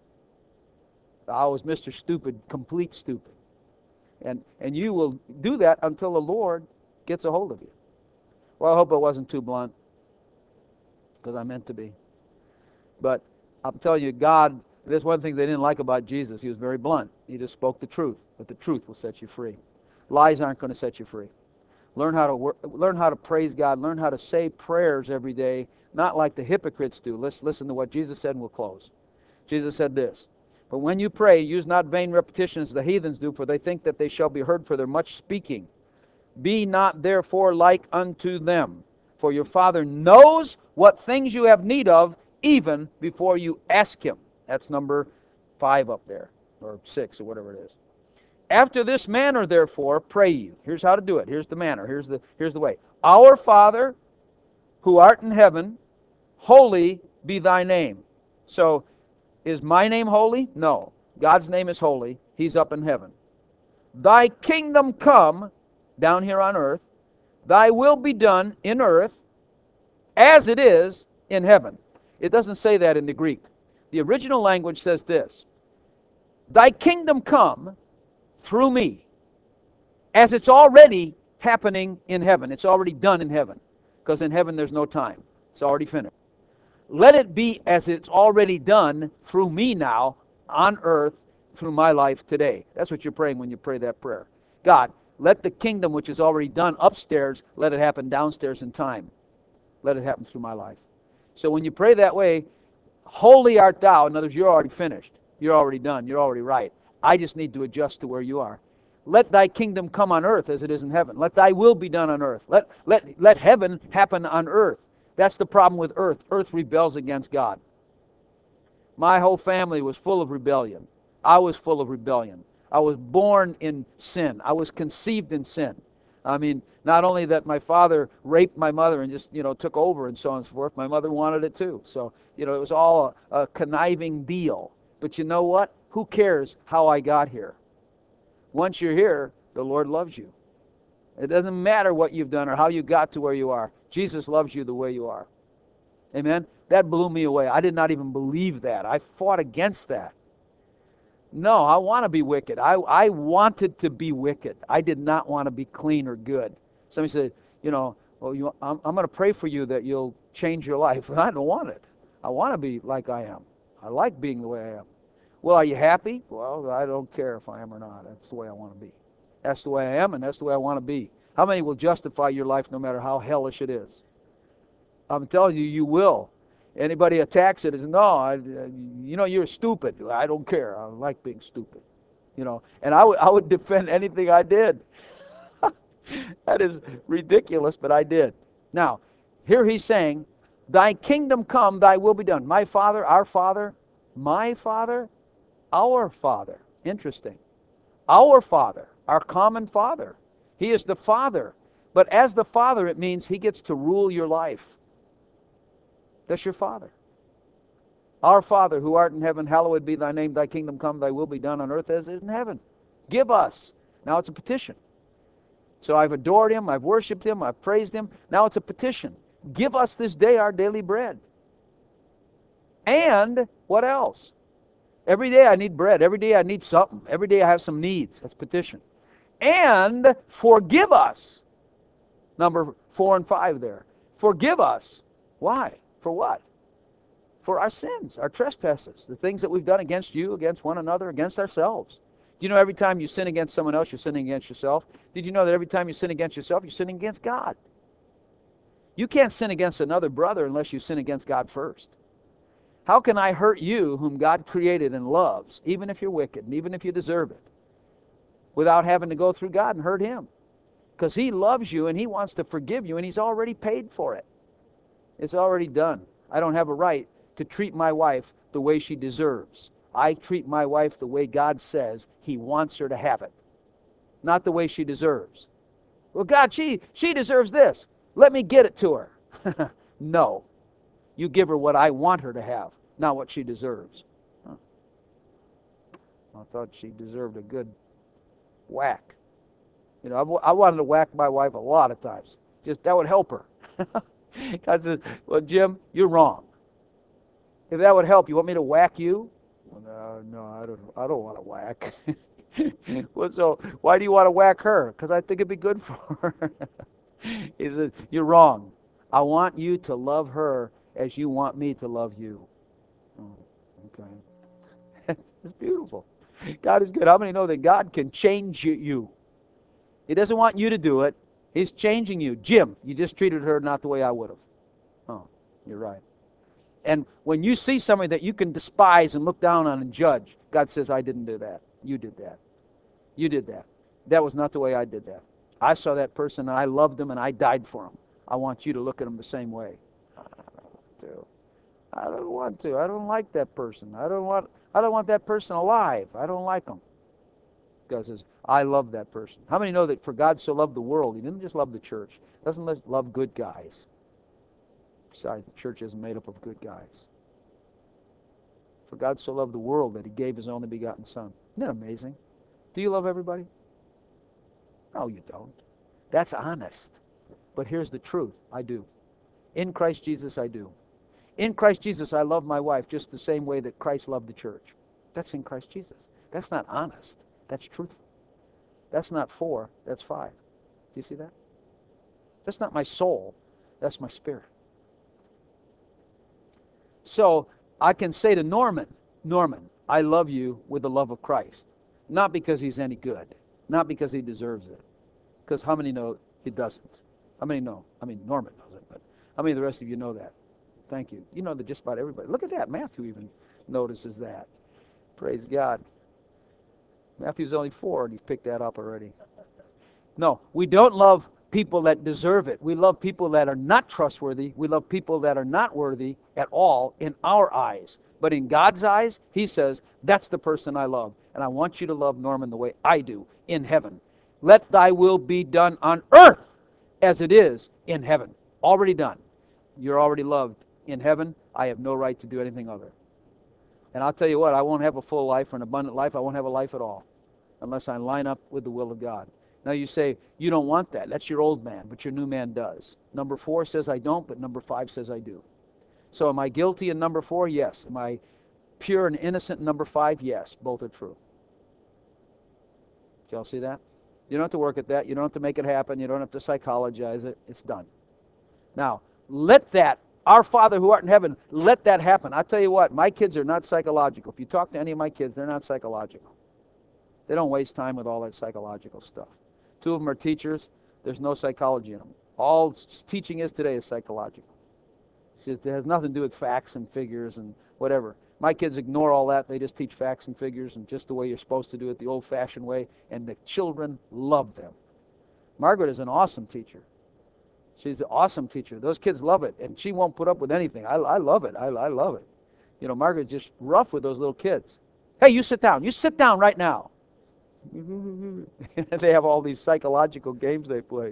I was Mr. Stupid, complete stupid. And you will do that until the Lord gets a hold of you. Well, I hope I wasn't too blunt, because I meant to be. But I'm telling you, God, there's one thing they didn't like about Jesus. He was very blunt. He just spoke the truth, but the truth will set you free. Lies aren't going to set you free. Learn how to praise God. Learn how to say prayers every day, not like the hypocrites do. Let's listen to what Jesus said, and we'll close. Jesus said this, "But when you pray, use not vain repetitions as the heathens do, for they think that they shall be heard for their much speaking. Be not therefore like unto them, for your Father knows what things you have need of, even before you ask Him." That's number 5 up there, or 6, or whatever it is. "After this manner, therefore, pray you." Here's how to do it. Here's the manner. Here's the way. "Our Father, who art in heaven, holy be thy name." So, is my name holy? No. God's name is holy. He's up in heaven. "Thy kingdom come," down here on earth. "Thy will be done in earth as it is in heaven." It doesn't say that in the Greek. The original language says this: "Thy kingdom come through me, as it's already happening in heaven." It's already done in heaven, because in heaven there's no time. It's already finished. "Let it be as it's already done through me now on earth through my life today." That's what you're praying when you pray that prayer. God, let the kingdom which is already done upstairs, let it happen downstairs in time. Let it happen through my life. So when you pray that way, holy art thou. In other words, you're already finished. You're already done. You're already right. I just need to adjust to where you are. Let thy kingdom come on earth as it is in heaven. Let thy will be done on earth. Let heaven happen on earth. That's the problem with earth. Earth rebels against God. My whole family was full of rebellion. I was full of rebellion. I was born in sin. I was conceived in sin. I mean, not only that my father raped my mother and just, took over and so on and so forth, my mother wanted it too. So, it was all a conniving deal. But you know what? Who cares how I got here? Once you're here, the Lord loves you. It doesn't matter what you've done or how you got to where you are. Jesus loves you the way you are. Amen? That blew me away. I did not even believe that. I fought against that. No, I want to be wicked. I wanted to be wicked. I did not want to be clean or good. Somebody said, well, I'm going to pray for you that you'll change your life. I don't want it. I want to be like I am. I like being the way I am. Well, are you happy? Well, I don't care if I am or not. That's the way I want to be. That's the way I am, and that's the way I want to be. How many will justify your life no matter how hellish it is? I'm telling you, you will. Anybody attacks it is, no, you're stupid. I don't care. I like being stupid. And I would defend anything I did. That is ridiculous, but I did. Now, here he's saying, "Thy kingdom come, thy will be done." My Father, our Father, my Father, our Father. Interesting. Our Father, our common Father. He is the Father. But as the Father, it means He gets to rule your life. That's your Father. "Our Father, who art in heaven, hallowed be thy name. Thy kingdom come, thy will be done on earth as it is in heaven. Give us." Now it's a petition. So I've adored Him, I've worshiped Him, I've praised Him. Now it's a petition. Give us this day our daily bread. And what else? Every day I need bread. Every day I need something. Every day I have some needs. That's petition. And forgive us. Number 4 and 5 there. Forgive us. Why? For what? For our sins, our trespasses, the things that we've done against you, against one another, against ourselves. Do you know every time you sin against someone else, you're sinning against yourself? Did you know that every time you sin against yourself, you're sinning against God? You can't sin against another brother unless you sin against God first. How can I hurt you whom God created and loves, even if you're wicked and even if you deserve it, without having to go through God and hurt him? Because he loves you and he wants to forgive you, and he's already paid for it. It's already done. I don't have a right to treat my wife the way she deserves. I treat my wife the way God says he wants her to have it, not the way she deserves. Well, God, she deserves this. Let me get it to her. No. You give her what I want her to have, not what she deserves. Huh. I thought she deserved a good whack. You know, I wanted to whack my wife a lot of times. Just that would help her. God says, well, Jim, you're wrong. If that would help, you want me to whack you? Well, no, I don't want to whack. Well, so why do you want to whack her? Because I think it'd be good for her. He says, you're wrong. I want you to love her as you want me to love you. Oh, okay. It's beautiful. God is good. How many know that God can change you? He doesn't want you to do it. He's changing you. Jim, you just treated her not the way I would have. Oh, you're right. And when you see somebody that you can despise and look down on and judge, God says, I didn't do that. You did that. You did that. That was not the way I did that. I saw that person and I loved him and I died for him. I want you to look at him the same way. I don't want to. I don't like that person. I don't want that person alive. I don't like him. God says, I love that person. How many know that for God so loved the world, he didn't just love the church. He doesn't just love good guys. Besides, the church isn't made up of good guys. For God so loved the world that he gave his only begotten Son. Isn't that amazing? Do you love everybody? No, you don't. That's honest. But here's the truth. I do. In Christ Jesus, I do. In Christ Jesus, I love my wife just the same way that Christ loved the church. That's in Christ Jesus. That's not honest. That's truthful. That's not 4. That's 5. Do you see that? That's not my soul. That's my spirit. So I can say to Norman, I love you with the love of Christ. Not because he's any good. Not because he deserves it. Because how many know he doesn't? How many know? I mean, Norman knows it, but how many of the rest of you know that? Thank you. You know that just about everybody. Look at that. Matthew even notices that. Praise God. Matthew's only 4, and he's picked that up already. No, we don't love people that deserve it. We love people that are not trustworthy. We love people that are not worthy at all in our eyes. But in God's eyes, he says, that's the person I love. And I want you to love Norman the way I do in heaven. Let thy will be done on earth as it is in heaven. Already done. You're already loved in heaven. I have no right to do anything other. And I'll tell you what, I won't have a full life or an abundant life. I won't have a life at all unless I line up with the will of God. Now you say, you don't want that. That's your old man, but your new man does. Number 4 says I don't, but number 5 says I do. So am I guilty in number 4? Yes. Am I pure and innocent in number 5? Yes. Both are true. Did y'all see that? You don't have to work at that. You don't have to make it happen. You don't have to psychologize it. It's done. Now, let that, our Father who art in heaven, let that happen. I'll tell you what, my kids are not psychological. If you talk to any of my kids, they're not psychological. They don't waste time with all that psychological stuff. 2 of them are teachers. There's no psychology in them. All teaching is today is psychological. It has nothing to do with facts and figures and whatever. My kids ignore all that. They just teach facts and figures and just the way you're supposed to do it, the old-fashioned way, and the children love them. Margaret is an awesome teacher. She's an awesome teacher. Those kids love it, and she won't put up with anything. I love it. I love it. You know, Margaret's just rough with those little kids. Hey, you sit down. You sit down right now. They have all these psychological games they play.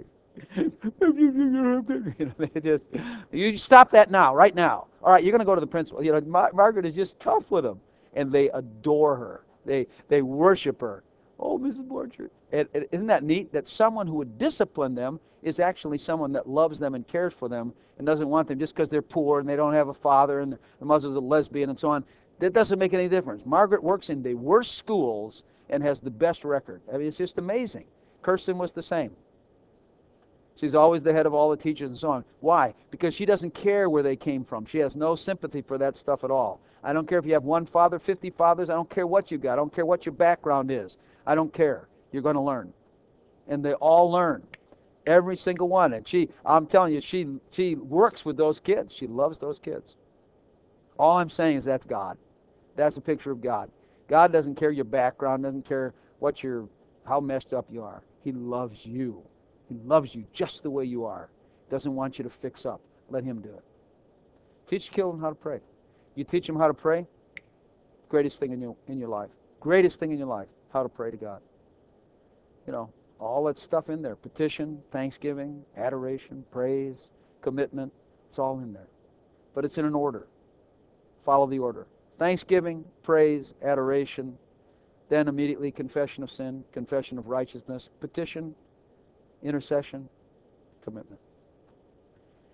They just, you stop that now, right now. All right, you're going to go to the principal. You know, Margaret is just tough with them, and they adore her. They worship her. Oh, Mrs. Borchert. Isn't that neat that someone who would discipline them is actually someone that loves them and cares for them and doesn't want them just because they're poor and they don't have a father and the mother's a lesbian and so on. That doesn't make any difference. Margaret works in the worst schools and has the best record. I mean, it's just amazing. Kirsten was the same. She's always the head of all the teachers and so on. Why? Because she doesn't care where they came from. She has no sympathy for that stuff at all. I don't care if you have 1 father, 50 fathers. I don't care what you got. I don't care what your background is. I don't care. You're going to learn. And they all learn. Every single one. And I'm telling you, she works with those kids. She loves those kids. All I'm saying is that's God. That's a picture of God. God doesn't care your background, doesn't care how messed up you are. He loves you. He loves you just the way you are. Doesn't want you to fix up. Let him do it. Teach children how to pray. You teach them how to pray, greatest thing in your life. Greatest thing in your life, how to pray to God. You know, all that stuff in there. Petition, thanksgiving, adoration, praise, commitment. It's all in there. But it's in an order. Follow the order. Thanksgiving, praise, adoration, then immediately confession of sin, confession of righteousness, petition, intercession, commitment.